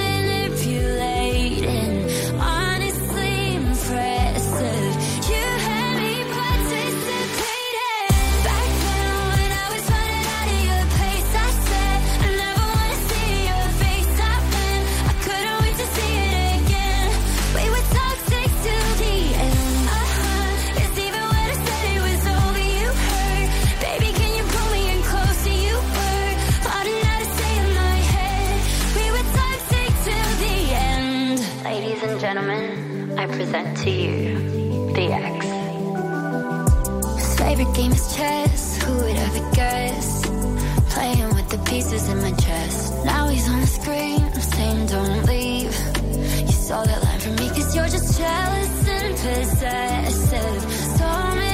manipulating, honestly impressive. You had me participating. Back then when I was running out of your place, I said I never wanna see your face. I meant I couldn't wait to see it again. We were toxic till the end. Uh-huh. It's even when I said it was over, you hurt. Baby, can you pull me in closer? You were plotting how to stay in my head. We were toxic till the end. Ladies and gentlemen, I present to you the X. His favorite game is chess. Who would ever guess? Playing with the pieces in my chest. Now he's on the screen, I'm saying don't leave. You saw that line from me cause you're just jealous and possessive, so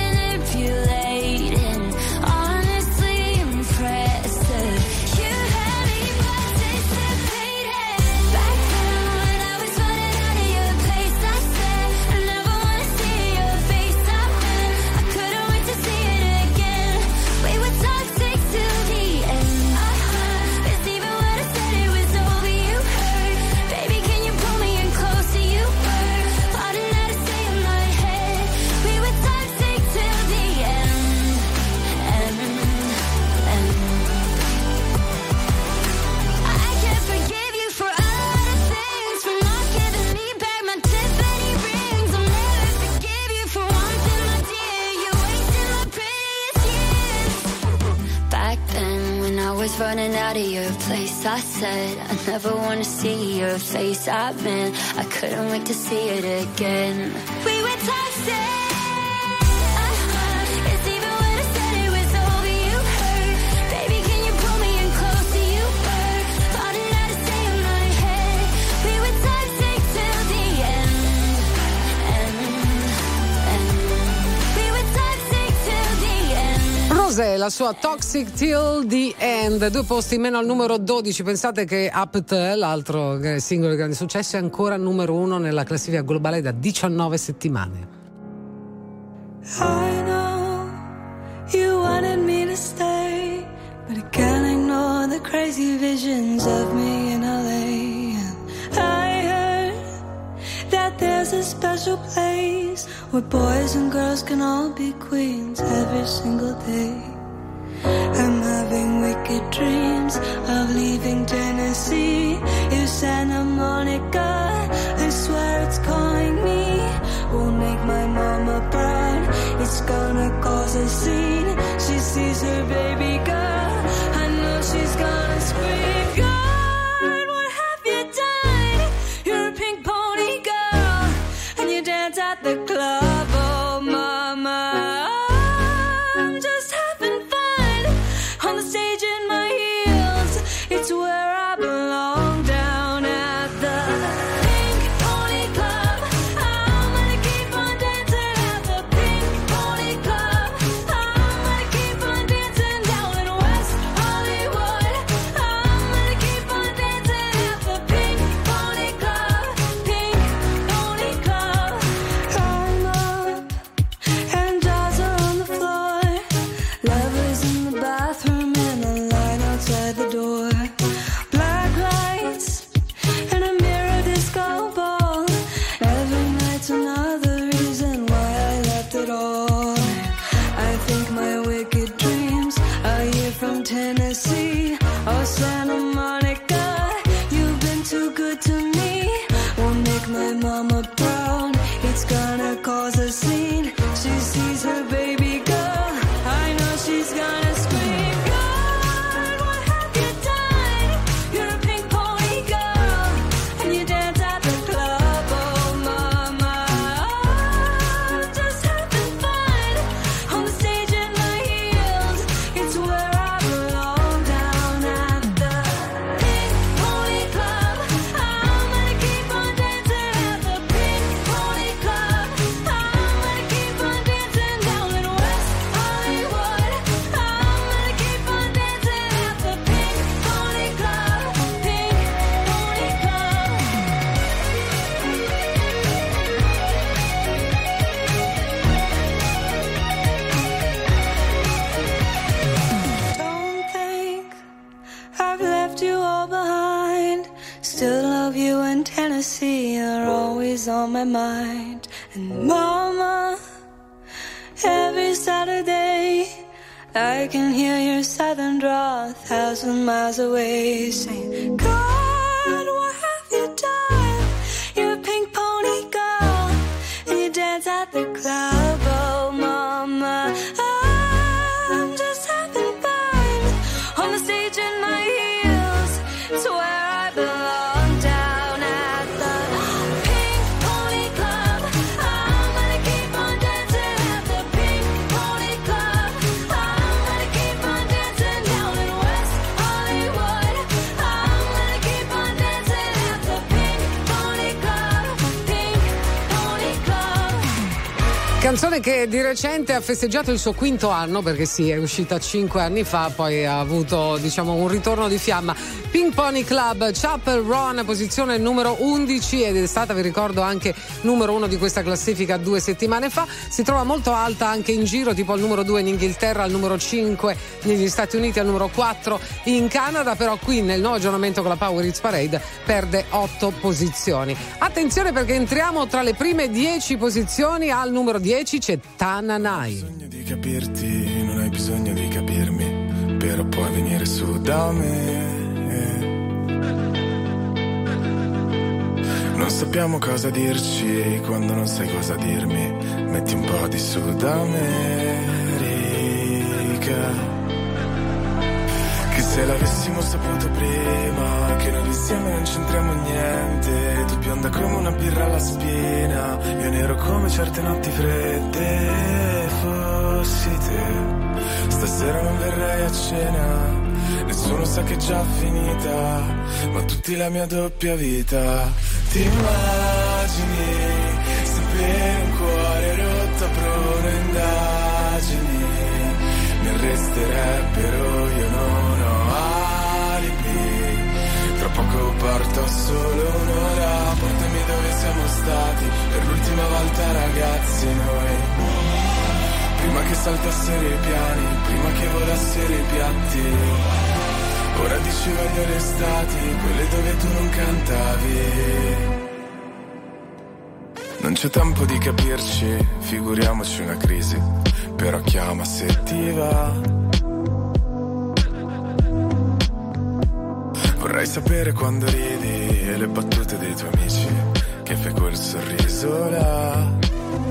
manipulating, honestly impressive. You had me participating. Back then when I was running out of your place, I said I never wanna see your face. I meant I couldn't wait to see it again. We were toxic till the end. Uh-huh. It's even when I said it was over, you hurt. Baby, can you pull me in closer? You were plotting how to stay in my head. We were toxic till the end. End, end. I can't forgive you for a lot of things, for not giving me back my Tiffany rings. I'll never forgive you for one thing, my dear. You wasted my prettiest years. Back then when I was running out of your place, I said I never wanna see your face. I meant I couldn't wait to see it again. We were toxic. Uh-huh. It's even when I said it was over, you hurt. Baby, can you pull me in closer? You were plotting how to stay in my head. We were toxic till the end. End, end. We were toxic till the end. Rosé, la sua Toxic Till the End, due posti in meno al numero dodici. Pensate che Up T, l'altro singolo di grande successo, è ancora numero uno nella classifica globale da diciannove settimane. I know you wanted me to stay, but I can't ignore the crazy visions of me in L A. I heard that there's a special place where boys and girls can all be queens every single day. I'm having wicked dreams of leaving Tennessee. If Santa Monica, I swear it's calling me. Won't make my mama proud, it's gonna cause a scene. She sees her baby girl, I know she's gonna scream. God, what have you done? You're a pink pony girl, and you dance at the club. Oh mama, I'm just having fun on the stage in my heels. It's where I belong, down at the Pink Pony Club. I'm gonna keep on dancing at the Pink Pony Club. I'm gonna keep on dancing down in West Hollywood. I'm gonna keep on dancing at the Pink Pony Club. Pink Pony Club. I'm up and dolls are on the floor. Lovers in the bathroom and a line outside the door. Black lights and a mirror disco ball. Every night's another reason why I left it all. I think my wicked dreams are here from Tennessee or Santa Monica. You've been too good to me. Won't make my mama proud, it's gonna cause a scene. still love you, and Tennessee are always on my mind. And Mama, every Saturday I can hear your southern drawl a thousand miles away, saying, God, what have you done? You're a pink pony girl, and you dance at the club. Oh, Mama, I'm just having fun on the stage in my heels. It's where I belong, down at the Pink Pony Club. I'm gonna keep on dancing at the Pink Pony Club. I'm gonna keep on dancing down in West Hollywood. I'm gonna keep on dancing at the Pink Pony Club. Pink Pony Club. Canzone che di recente ha festeggiato il suo quinto anno, perché sì, è uscita cinque anni fa, poi ha avuto, diciamo, un ritorno di fiamma. Pink Pony Club, Chapel Roan, posizione numero undici, ed è stata, vi ricordo, anche numero uno di questa classifica due settimane fa. Si trova molto alta anche in giro, tipo al numero due in Inghilterra, al numero cinque negli Stati Uniti, al numero quattro in Canada, però qui nel nuovo aggiornamento con la Power Hits Parade perde otto posizioni. Attenzione, perché entriamo tra le prime dieci posizioni. Al numero dieci c'è Tananai. Non hai bisogno di capirti, non hai bisogno di capirmi, però puoi venire su da me. Non sappiamo cosa dirci quando non sai cosa dirmi, metti un po' di Sud America. Che se l'avessimo saputo prima, che noi insieme non c'entriamo niente. Tu bionda come una birra alla spina, io nero come certe notti fredde. Fossi te, stasera non verrei a cena, nessuno sa che è già finita, ma tutti la mia doppia vita. Ti immagini se per un cuore rotto apro indagini, mi arresterebbero, io non ho alibi. Tra poco parto, solo un'ora, portami dove siamo stati per l'ultima volta, ragazzi, noi. Prima che saltassero i piani, prima che volassero i piatti. Ora dici voglio le estati, quelle dove tu non cantavi. Non c'è tempo di capirci, figuriamoci una crisi, però chiama se ti va. Vorrei sapere quando ridi e le battute dei tuoi amici, che fai quel sorriso là.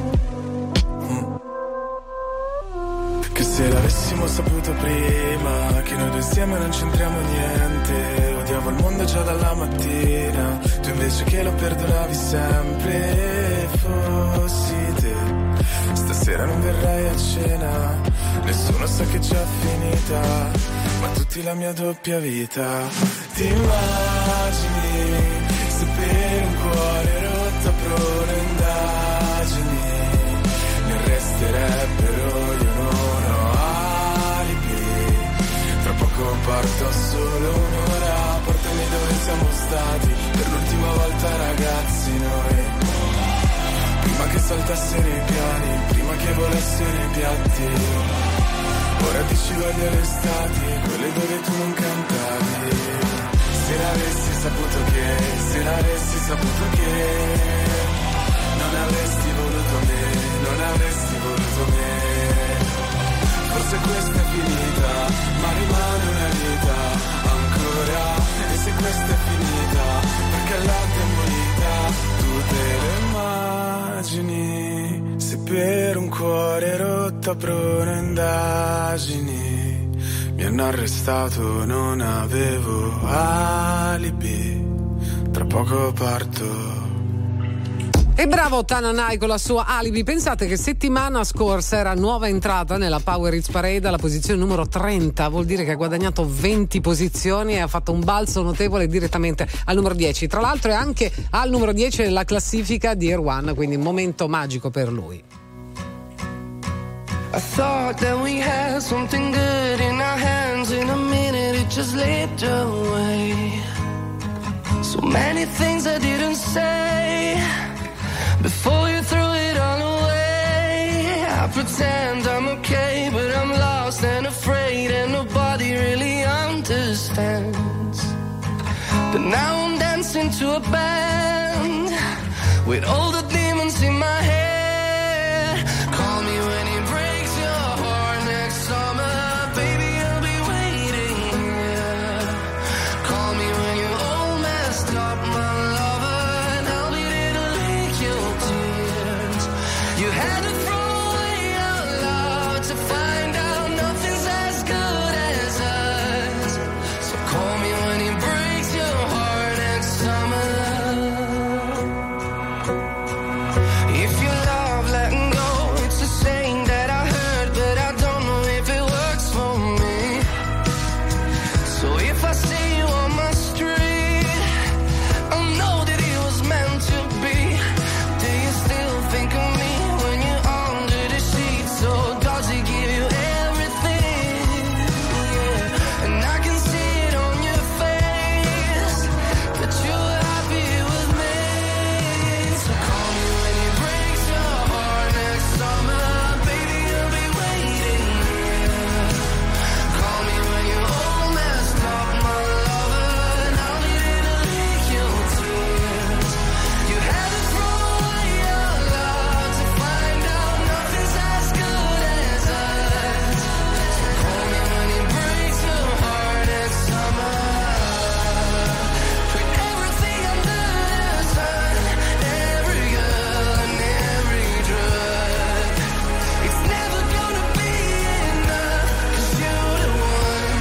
Che se l'avessimo saputo prima, che noi due insieme non c'entriamo niente. Odiavo il mondo già dalla mattina, tu invece che lo perdonavi sempre. Fossi te, stasera non verrai a cena, nessuno sa che è già finita, ma tutti la mia doppia vita. Ti immagini se per un cuore rotto apro le indagini, mi arresterebbero, io non ho alibi. Tra poco parto, solo un'ora, portami dove siamo stati per l'ultima volta, ragazzi, noi. Prima che saltassero i piani, prima che volassero i piatti. Ora dici voglio le estati, quelle dove tu non cantavi. Se l'avessi saputo che, se l'avessi saputo che non avresti voluto me, non avresti voluto me. Forse questa è finita, ma rimane una vita ancora. E se questa è finita, perché la demolita, tu te lo immagini. Se per un cuore rotto aprono indagini, mi hanno arrestato, non avevo alibi. Tra poco parto. E bravo Tananai con la sua Alibi. Pensate che settimana scorsa era nuova entrata nella Power Hits Parade alla posizione numero trenta, vuol dire che ha guadagnato venti posizioni e ha fatto un balzo notevole direttamente al numero dieci. Tra l'altro è anche al numero dieci della classifica di Air One, quindi un momento magico per lui. I thought that we had something good in our hands, in a minute it just slipped away. So many things I didn't say before you threw it all away. I pretend I'm okay, but I'm lost and afraid, and nobody really understands. But now I'm dancing dancing to a band with all the demons in my head. Call me when he breaks your heart next summer, baby, I'll be waiting here. Call me when you're all messed up, my lover, and I'll be there to lick your tears. You had to throw away our love to find out nothing's as good as us. So call me when he breaks your heart next summer. If you love letting go, it's a saying that I heard, but I don't know if it works for me. So if I see you on my street, I'll know that it was meant to be. Do you still think of me when you're under the sheets? Or does he give you everything? Yeah. And I can see it on your face that you're happy with me. So call me when he breaks your heart next summer, baby, I'll be waiting here. Call me when you're all messed up, my lover, and I'll be there to lick your tears. You had to throw away your love to find out nothing's as good as us. So call me when he breaks your heart next summer. Put everything under the sun, every girl and every drug. It's never gonna be enough, 'cause you're the one.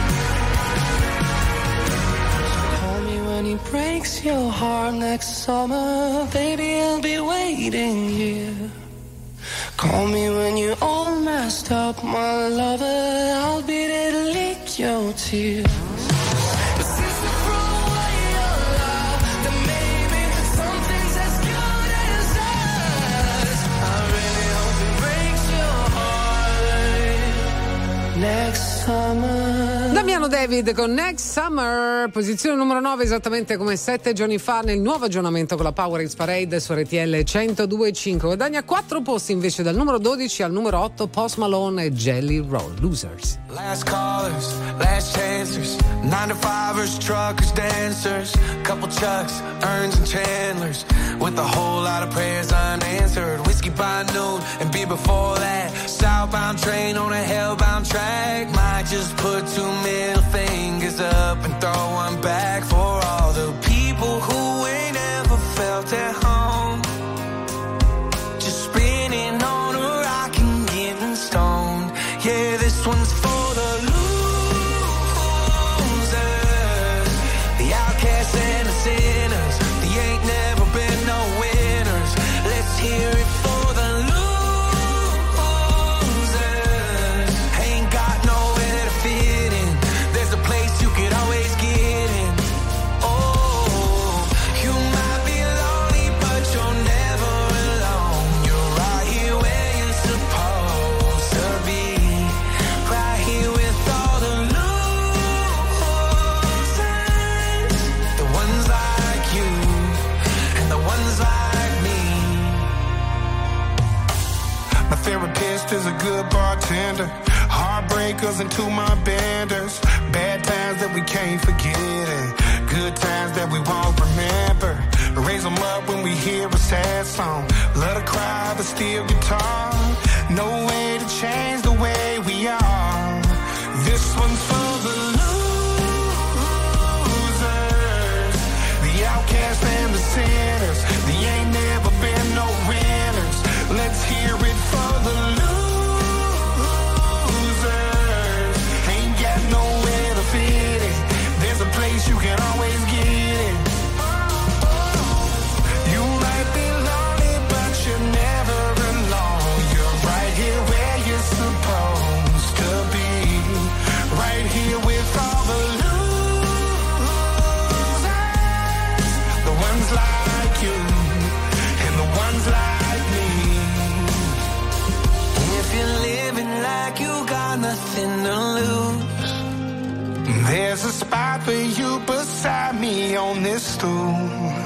Call me when he breaks your heart next summer, baby, I'll be waiting here. Call me when you're all messed up, my lover, I'll be there to lick your tears. But since you throw away your love, then maybe something's as good as us. I really hope it breaks your heart next summer. Damiano David con Next Summer, posizione numero nove, esattamente come sette giorni fa nel nuovo aggiornamento con la Power Hits Parade su R T L centodue e cinque. Guadagna quattro posti invece dal numero dodici al numero otto Post Malone e Jelly Roll, Losers. Last callers, last chancers, nine to fivers, truckers, dancers, couple Chucks, Earns and Chandlers, with a whole lot of prayers unanswered. Whiskey by noon and beer before that. Southbound train on a hellbound track. Might just put two middle fingers up and throw one back for all the people who ain't ever felt at home. Just spinning on a rock and getting stoned. Yeah, this one's for the losers, the outcasts and the sinners. They ain't never been no winners. Let's hear it for the losers. Ain't got nowhere to fit in. There's a place you could always get in. Oh, you might be lonely, but you're never alone. You're right here where you're supposed to be. Right here with all the losers, the ones like you and the ones like me. My therapist is a good bartender. Heartbreakers into my benders. Bad times that we can't forget and good times that we won't remember. Raise them up when we hear a sad song. Let her cry but still guitar. No way to change the way we are. This one's for the losers, the outcasts and the sinners. They ain't never been no winners. Let's hear it for the losers. Ain't got nowhere to fit in. There's a place you can always get in. You might be lonely, but you're never alone. You're right here where you're supposed to be. Right here with all the losers, the ones like you and the ones like me. If you're living like you got nothing to lose, There's a spot for you beside me on this stool.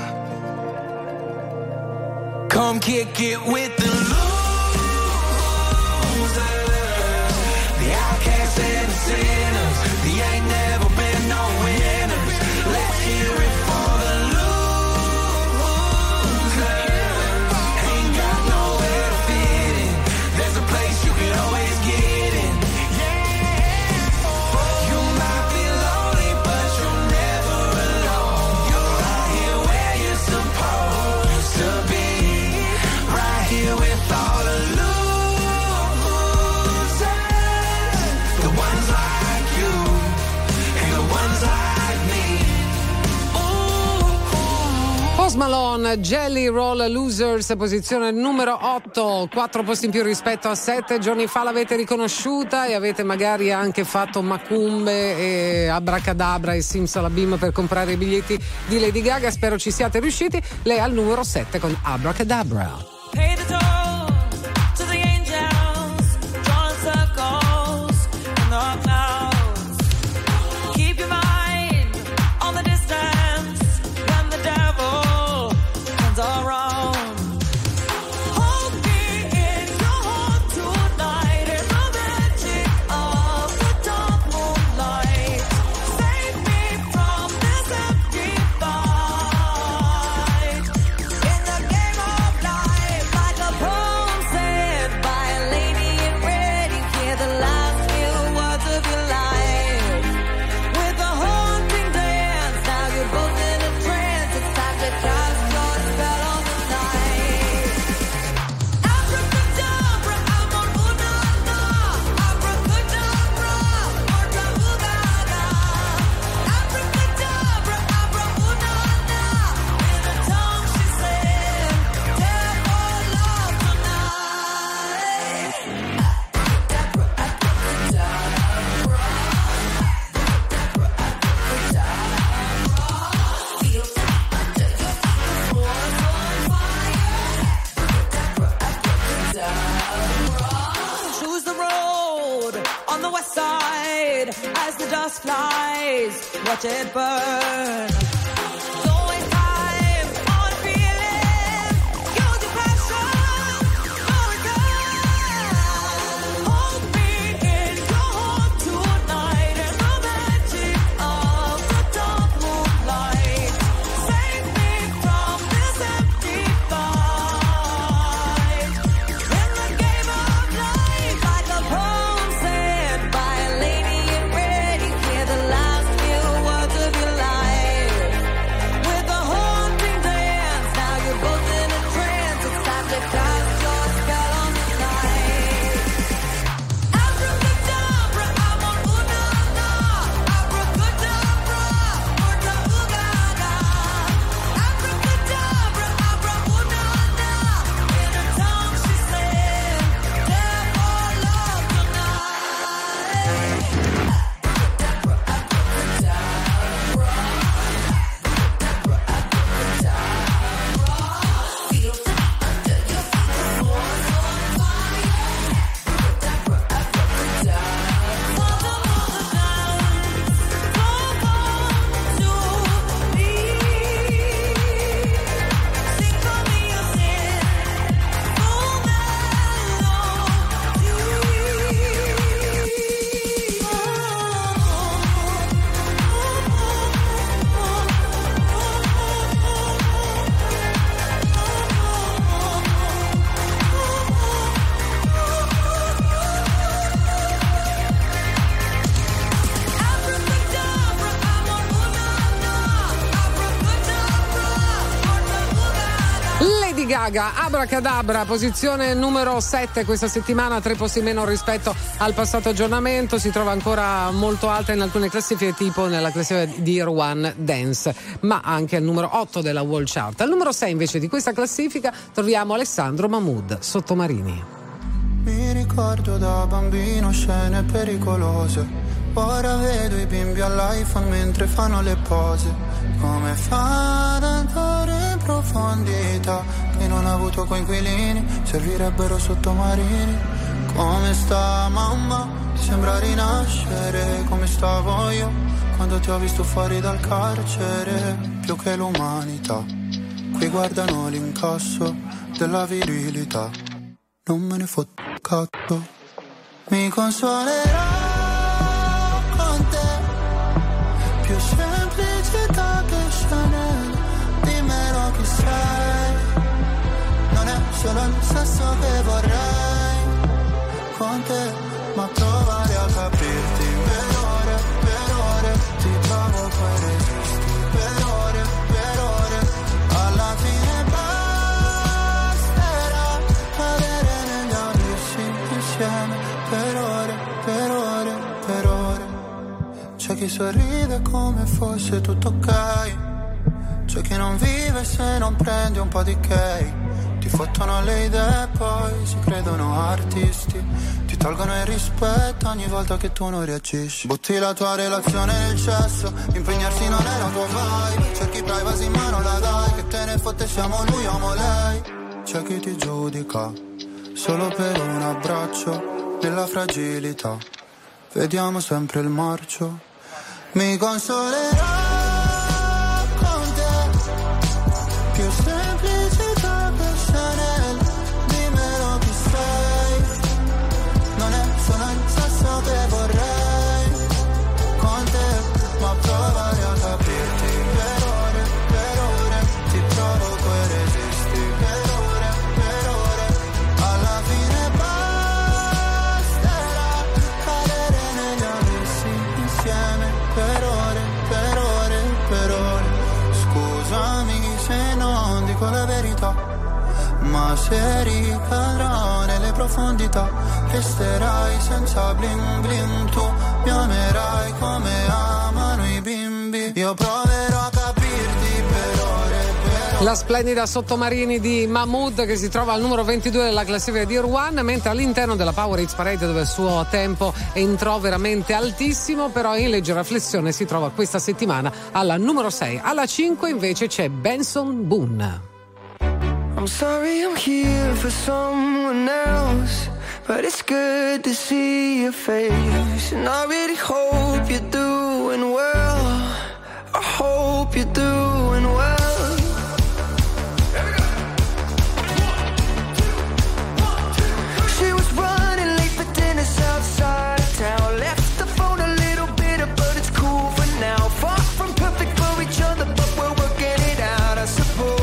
come kick it with the losers, the outcasts and the sinners. They ain't never been no winners. Let's hear it for the losers. Malone, Jelly Roll Losers, posizione numero otto, quattro posti in più rispetto a sette giorni fa. L'avete riconosciuta e avete magari anche fatto macumbe e abracadabra e simsalabim per comprare i biglietti di Lady Gaga. Spero ci siate riusciti. Lei è al numero sette con Abracadabra. Pay the toll to the angels, drawing circles in the clouds. Keep your mind on the distance when the devil comes around. Hold me in your heart tonight in the magic of the dark moonlight. Save me from this empty fight in the game of life, like a poem said by a lady in red. You hear the last few words of your life with a haunting dance. Now you're both in a trance. It's time to cast your spell on the night. Abracadabra, amor-una-na. Abracadabra, morta-ugada. Abracadabra, abra-una-na. In a tongue she said, devil love tonight. Choose the road on the west side as the dust flies. Watch it burn. Don't waste time on feeling. Use your passion for a time. Hold me in your heart tonight in the magic of the dark moonlight. Save me from this empty fight in the game of life, like a poem said by a lady in red. You hear the last few words of your life with a haunting dance. Now you're both in a trance. It's time to cast your spell on the night. Abracadabra, amor-una-na. Abracadabra, morta-ugada. Abracadabra, abra-una-na. In a tongue she said, devil love Lady Gaga, Abracadabra, posizione numero sette questa settimana, tre posti meno rispetto al passato aggiornamento. Si trova ancora molto alta in alcune classifiche, tipo nella classifica di Year One Dance, ma anche al numero otto della Wall Chart. Al numero sei invece di questa classifica troviamo Alessandro Mahmood, Sottomarini. Mi ricordo da bambino scene pericolose. Ora vedo i bimbi all'iPhone mentre fanno le pose. Come fa ad andare in profondità? Chi non ha avuto coinquilini servirebbero sottomarini. Come sta mamma? Ti sembra rinascere come stavo io quando ti ho visto fuori dal carcere. Più che l'umanità, qui guardano l'incasso della virilità. Non me ne fotto un cazzo. Mi consolerò con te. Più semplicità che Chanel. Dimmelo chi sei. Non è solo il sesso che vorrei con te, ma provare a capirti. Per ore, per ore ti trovo, poi resisti. Per ore, per ore alla fine basterà cadere negli abissi insieme. Per ore, per ore, per ore. C'è chi sorride come fosse tutto ok. C'è chi non vive se non prende un po' di cake. Ti fottono le idee e poi si credono artisti. Ti tolgono il rispetto ogni volta che tu non reagisci. Butti la tua relazione nel cesso, impegnarsi non è la tua vibe. Cerchi privacy ma non la dai, che te ne fotte siamo lui o lei. C'è chi ti giudica solo per un abbraccio nella fragilità. Vediamo sempre il marcio. Mi consolerò con te, più semplicità per Chanel. Dimmelo chi sei, non è solo il sesso che vorrei con te, ma provare a capirti per ore, per ore. Ti provoco e resisti per ore, per ore. Alla fine basterà cadere negli abissi insieme per ore, per ore, per ore. Scusami se non dico la verità, ma se ricadrò nelle profondità resterai senza bling bling. Tu mi amerai come amano i bimbi. Io proverò a capirti per ore, per ore. La splendida Sottomarini di Mahmood, che si trova al numero ventidue della classifica di One, mentre all'interno della Power Hits Parade, dove il suo tempo entrò veramente altissimo, però in leggera flessione si trova questa settimana alla numero sei. Alla cinque invece c'è Benson Boone. I'm sorry I'm here for someone else, but it's good to see your face. And I really hope you're doing well. I hope you're doing well. She was running late for dinner outside of town. Left the phone a little bitter, but it's cool for now. Far from perfect for each other, but we're working it out, I suppose.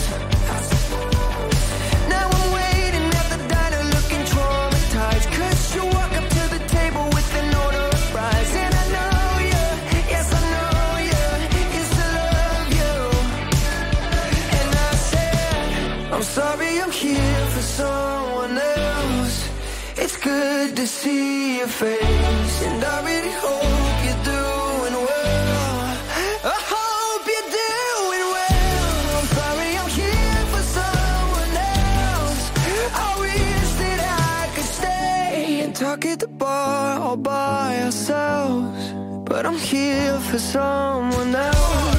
Sorry, I'm here for someone else. It's good to see your face, and I really hope you're doing well. I hope you're doing well. I'm sorry, I'm here for someone else. I wish that I could stay and talk at the bar all by ourselves, but I'm here for someone else.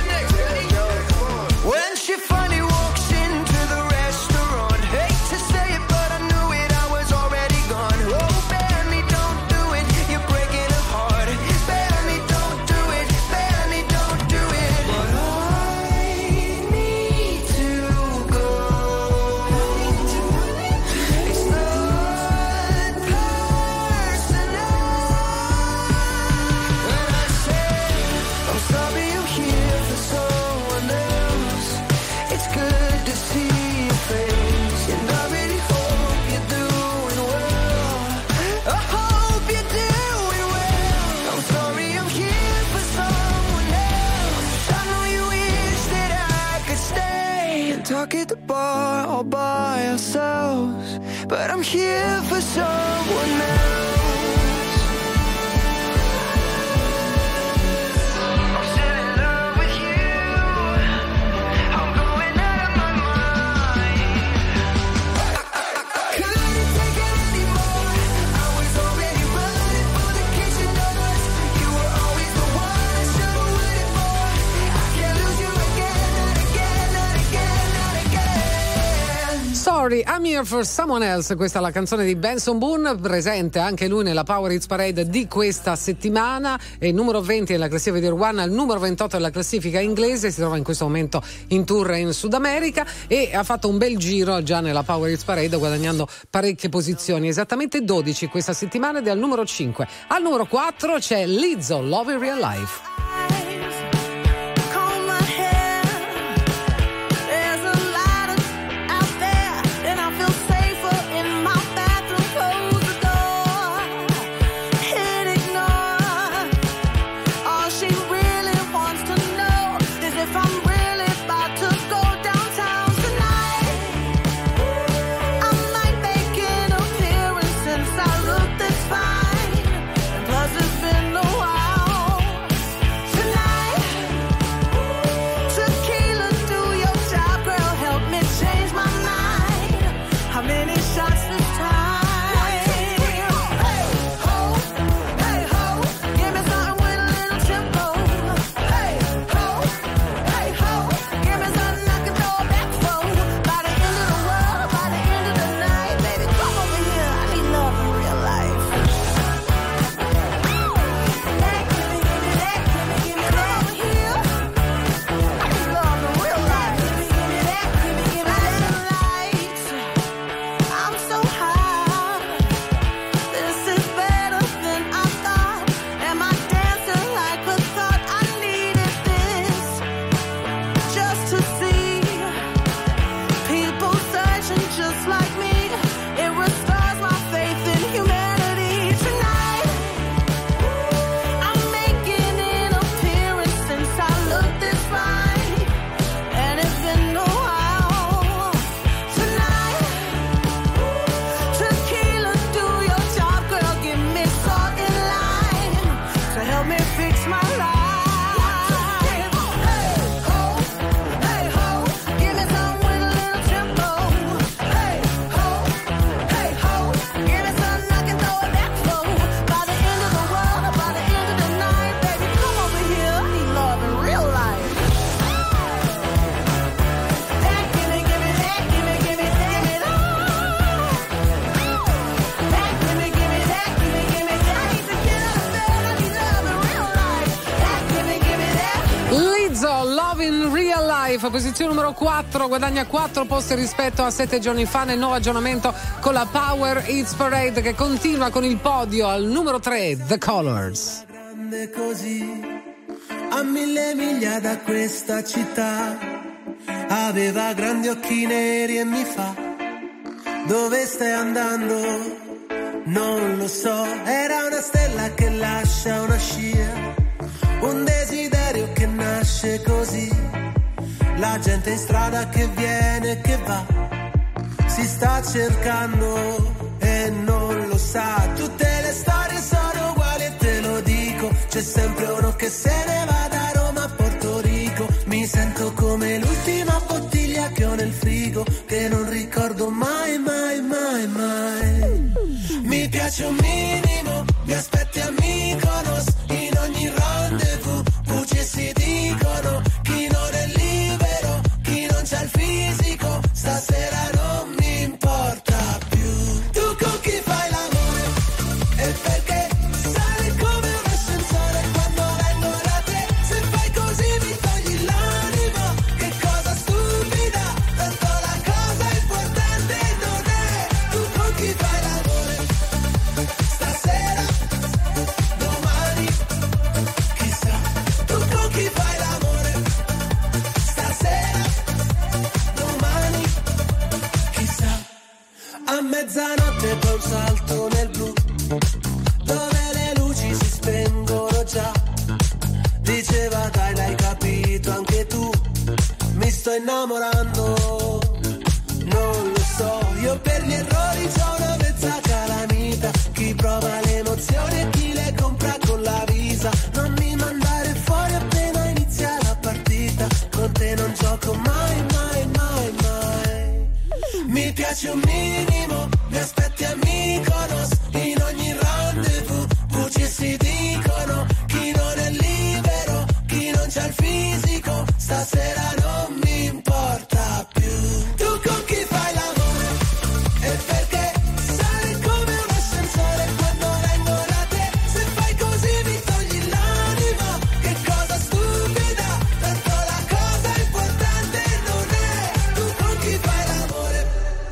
When she finally walks into the restaurant, hate to say it, but I knew it, I was already gone. Oh, Benny, don't do it, you're breaking her heart. Benny, don't do it, Benny, don't do it. But I need to go. It's not personal. When I say I'm sorry, I'm here for someone else. It's good to see your face, and I really hope you're doing well. I hope you're doing well. I'm sorry, I'm here for someone else. I know you wish that I could stay and talk at the bar all by ourselves, but I'm here for someone else. I'm still in love with you. I'm going out of my mind. I couldn't take it anymore. I was already running for the kitchen doors. You were always the one I should have waited for. I can't lose you again, not again, not again, not again. Sorry, I'm here for someone else. Questa è la canzone di Benson Boone, presente anche lui nella Power Hits Parade di questa settimana. È il numero venti nella classifica di One, al numero ventotto della classifica inglese. Si trova in questo momento in tour in Sud America e ha fatto un bel giro già nella Power Hits Parade, guadagnando parecchie posizioni, esattamente dodici questa settimana, ed è al numero cinque. Al numero quattro c'è Lizzo, Love in Real Life. Comb my hair. There's a lot of out there, and I feel safer in my bathroom. Close the door, hit ignore. All she really wants to know is if I'm really about to go downtown tonight. I might make an appearance since I look this fine, and plus it's been a while Lizzo, Love in Real Life, posizione numero quattro, guadagna quattro posti rispetto a sette giorni fa nel nuovo aggiornamento con la Power Hits Parade che continua con il podio al numero tre, The Colors. Grande così, a mille miglia da questa città, aveva grandi occhi neri e mi fa: dove stai andando? Non lo so, era una stella che lascia una scia, un desiderio che nasce così, la gente in strada che viene e che va, si sta cercando e non lo sa, tutte le storie sono uguali e te lo dico, c'è sempre uno che se ne va da Roma a Porto Rico, mi sento come l'ultima bottiglia che ho nel frigo, che non ricordo mai, mai, mai, mai. Mi piace un minimo, mi aspetti a Mykonos, in ogni rendezvous, bugie si dicono, chi non è libero, chi non c'ha il fisico, stasera non mi importa più. Tu con chi fai l'amore? E perché sale come un ascensore quando vengo da te, se fai così mi togli l'anima, che cosa stupida, tanto la cosa importante non è. Tu con chi fai l'amore? Stasera, domani, chissà. Tu con chi fai l'amore? Stasera, domani, chissà. A mezzanotte poi un salto nel blu, dove le luci si spengono già. Diceva dai, l'hai capito anche tu, mi sto innamorando. Non lo so, io per gli errori c'ho una mezza calamita, chi prova le emozioni e chi le compra con la visa. Non mi mandare fuori appena inizia la partita, con te non gioco mai, mai, mai, mai. Mi piace un minimo, mi aspetti a Mykonos, in ogni rendezvous, bugie si dicono, chi non è libero, chi non c'ha il fisico, stasera non mi importa più. Tu con chi fai l'amore? E perché sale come un ascensore quando vengo da te, se fai così mi togli l'anima, che cosa stupida, tanto la cosa importante non è. Tu con chi fai l'amore?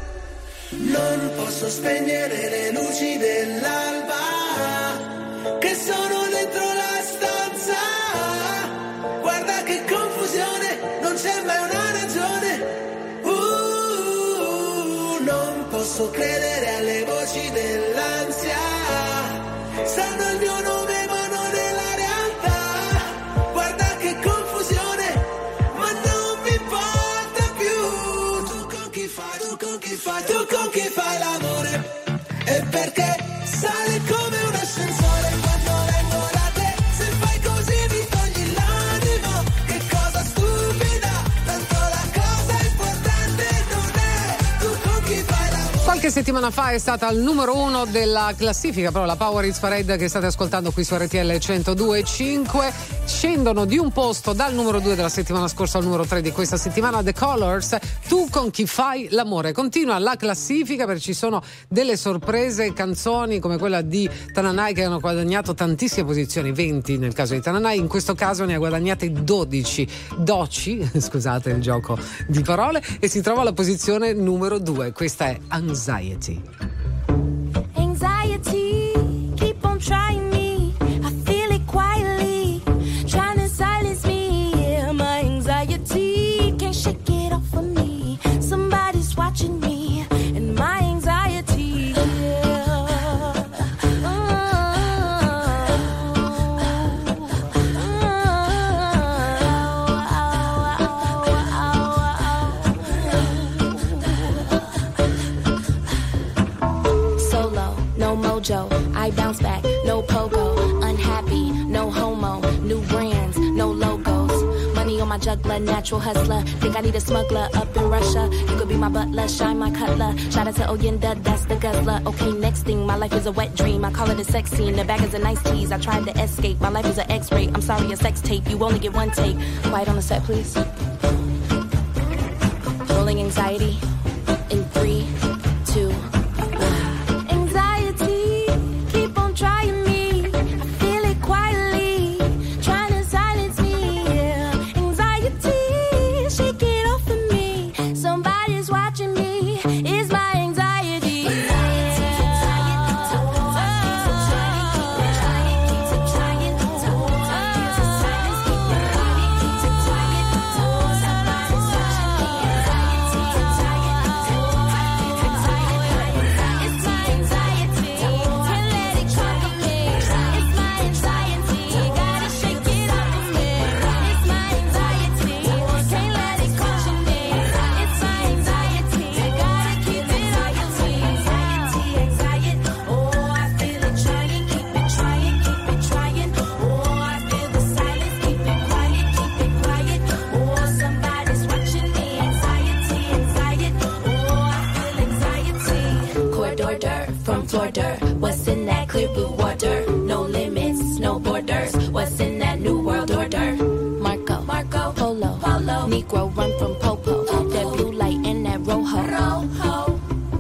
Non posso spegnere le luci dell'alba che sono dentro la stanza, guarda che confusione, non c'è mai una ragione. Uh, non posso credere alle voci dell'ansia, sanno il mio nome ma non è la realtà, guarda che confusione, ma non mi importa più. Tu con chi fai, tu con chi fai, tu con chi fai l'amore? E perché sale come un ascensore quando vengo da te, se fai così mi togli l'anima, che cosa stupida, tanto la cosa importante non è. Tu con chi fai l'amore? Qualche settimana fa è stata al numero uno della classifica, però la Power Hits Parade che state ascoltando qui su R T L centodue e cinque. Scendono di un posto dal numero due della settimana scorsa al numero tre di questa settimana, The Colors, Tu con chi fai l'amore. Continua la classifica perché ci sono delle sorprese, canzoni come quella di Tananai che hanno guadagnato tantissime posizioni, venti nel caso di Tananai, in questo caso ne ha guadagnate dodici. Doci, scusate il gioco di parole, e si trova alla posizione numero due. Questa è Anxiety. Anxiety, keep on trying me. I feel it quietly, trying to silence me. Yeah, my anxiety can't shake it off of me. Somebody's watching me, and my anxiety. Yeah. Solo, no mojo. I bounce back, no pogo. Unhappy, no homo. New brands, no logos. Money on my juggler, natural hustler. Think I need a smuggler up in Russia. You could be my butler, shine my cutler. Shout out to Oyenda, that's the guzzler. Okay, next thing, my life is a wet dream. I call it a sex scene. The bag is a nice tease. I tried to escape. My life is an X-ray. I'm sorry, a sex tape. You only get one take. Quiet on the set, please. Rolling anxiety in three, two, one. Anxiety, keep on trying me. I feel it quietly, trying to silence me. Yeah, Florida. What's in that clear blue water? No limits, no borders. What's in that new world order? Marco, Marco, Polo, Polo. Negro run from Popo. Popo. That blue light and that rojo. Rojo.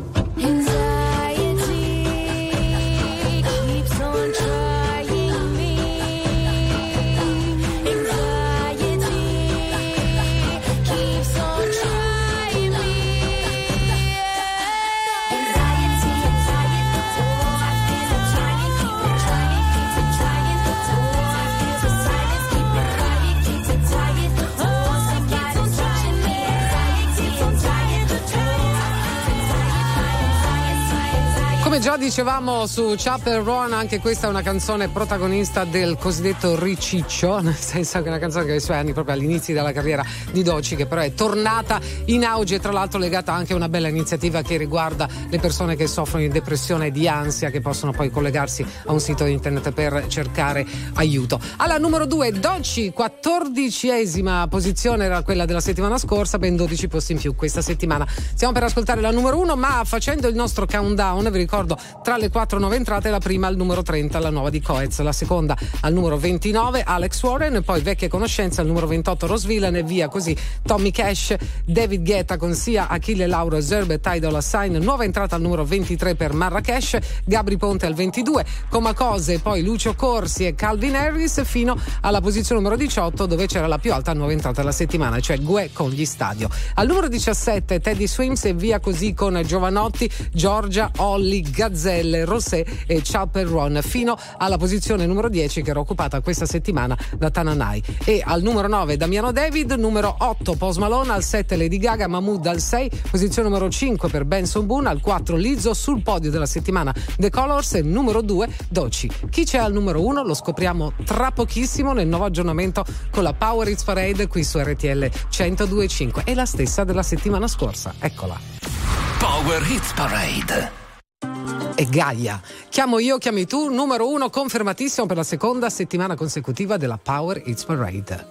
Come già dicevamo su Chapel Roan, anche questa è una canzone protagonista del cosiddetto riciccio, nel senso che è una canzone che ha i suoi anni proprio all'inizio della carriera di Doechii, che però è tornata in auge e tra l'altro legata anche a una bella iniziativa che riguarda le persone che soffrono di depressione e di ansia, che possono poi collegarsi a un sito internet per cercare aiuto. Alla numero due, Doechii, quattordicesima posizione era quella della settimana scorsa, ben dodici posti in più questa settimana. Stiamo per ascoltare la numero uno, ma facendo il nostro countdown vi ricordo tra le quattro nuove entrate, la prima al numero trenta, la nuova di Coez, la seconda al numero ventinove Alex Warren, e poi vecchie conoscenze al numero ventotto Rose Villain e via così Tommy Cash, David Guetta con Sia, Achille Lauro, Zerbe e Ty Dolla Sign, nuova entrata al numero ventitré per Marrakesh, Gabri Ponte al ventidue, Comacose, poi Lucio Corsi e Calvin Harris, fino alla posizione numero diciotto dove c'era la più alta nuova entrata della settimana, cioè Gue con gli Stadio. Al numero diciassette Teddy Swims e via così con Giovanotti, Giorgia, Olli, Gazzelle, Rosé e Chapel Roan, fino alla posizione numero dieci che era occupata questa settimana da Tananai. E al numero nove Damiano David, numero otto Post Malone, al sette Lady Gaga, Mahmood al sei, posizione numero cinque per Benson Boone, al quattro Lizzo, sul podio della settimana The Colors e numero due Doechii. Chi c'è al numero uno lo scopriamo tra pochissimo nel nuovo aggiornamento con la Power Hits Parade qui su R T L centodue e cinque. È la stessa della settimana scorsa, eccola. Power Hits Parade e Gaia. Chiamo io, chiami tu, numero uno confermatissimo per la seconda settimana consecutiva della Power Hits Parade.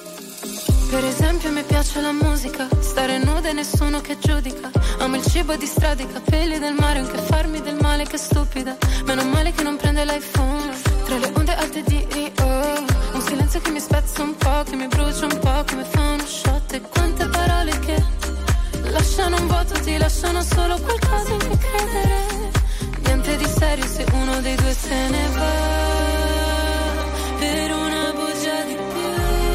Per esempio mi piace la musica, stare nuda e nessuno che giudica. Amo il cibo di strada, i capelli del mare, anche farmi del male, che stupida. Meno male che non prende l'iPhone, tra le onde alte di Rio. Un silenzio che mi spezza un po', che mi brucia un po', che mi fa uno shot. E quante parole che lasciano un vuoto, ti lasciano solo qualcosa in cui credere. Niente di serio se uno dei due se ne va, per una bugia di più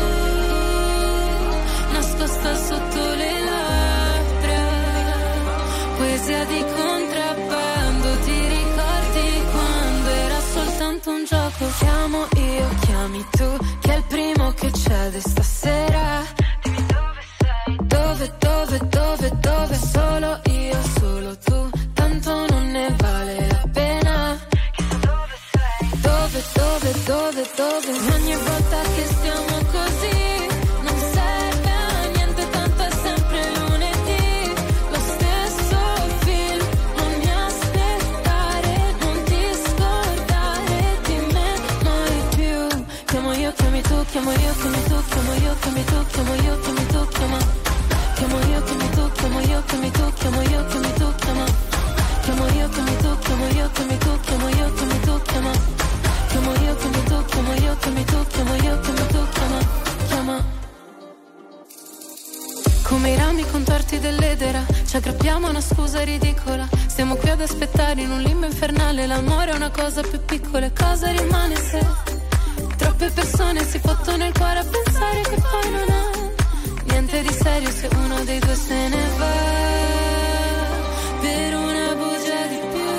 nascosta sotto le labbra, poesia di contrabbando. Ti ricordi quando era soltanto un gioco? Chiamo io, chiami tu, che è il primo che cede stasera. Dimmi dove sei, dove, dove, dove, dove, solo io, solo tu, tanto non ne vale la pena. Chissà dove sei, dove, dove, dove, dove, ogni volta che stiamo così non serve a niente, tanto è sempre lunedì, lo stesso film, non mi aspettare, non ti scordare di me mai più. Chiamo io, chiami tu, chiamo io, chiami tu, chiamo io, chiami tu, chiamo io, chiami tu, chiama. Chiamo io, chiami tu, chiamo io, chiami tu, chiamo io, chiami tu, chiama. Chiamo io, chiami tu, chiamo io, chiami tu, chiamo io, chiami tu, chiama. Chiamo io, chiami tu, chiamo io, chiami tu, chiamo io, chiami tu, chiama. Chiama. Come i rami contorti dell'edera, ci aggrappiamo a una scusa ridicola. Stiamo qui ad aspettare in un limbo infernale. L'amore è una cosa più piccola. Cosa rimane se troppe persone si fottono il cuore a pensare che poi non ha niente di serio se uno dei due se ne va, per una bugia di più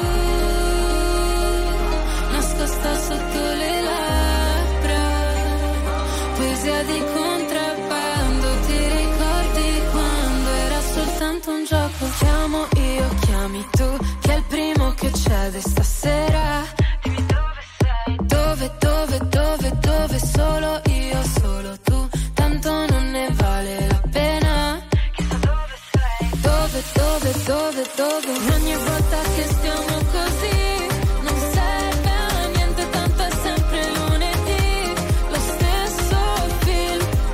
nascosta sotto le labbra, poesia di contrabbando. Ti ricordi quando era soltanto un gioco? Chiamo io, chiami tu, che è il primo che cede stasera. Dimmi dove sei, dove, dove, dove, dove, solo io, solo tu, tanto non ne vale la pena. Chissà dove sei, dove, dove, dove, dove, ogni volta che stiamo così non serve a niente, tanto è sempre lunedì, lo stesso film,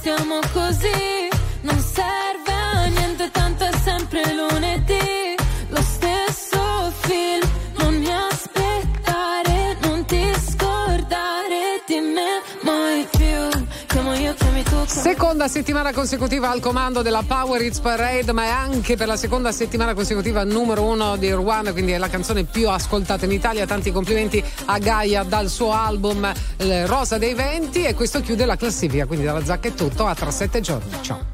stiamo così, non serve a niente, tanto è sempre lunedì, lo stesso film, non mi aspettare, non ti scordare di me mai più, chiamo io, chiami tu. Seconda settimana consecutiva al comando della Power Hits Parade, ma è anche per la seconda settimana consecutiva numero uno di Ruan, quindi è la canzone più ascoltata in Italia. Tanti complimenti a Gaia dal suo album eh, Rosa dei Venti, e questo chiude la classifica, quindi dalla Zacca è tutto, a tra sette giorni, ciao.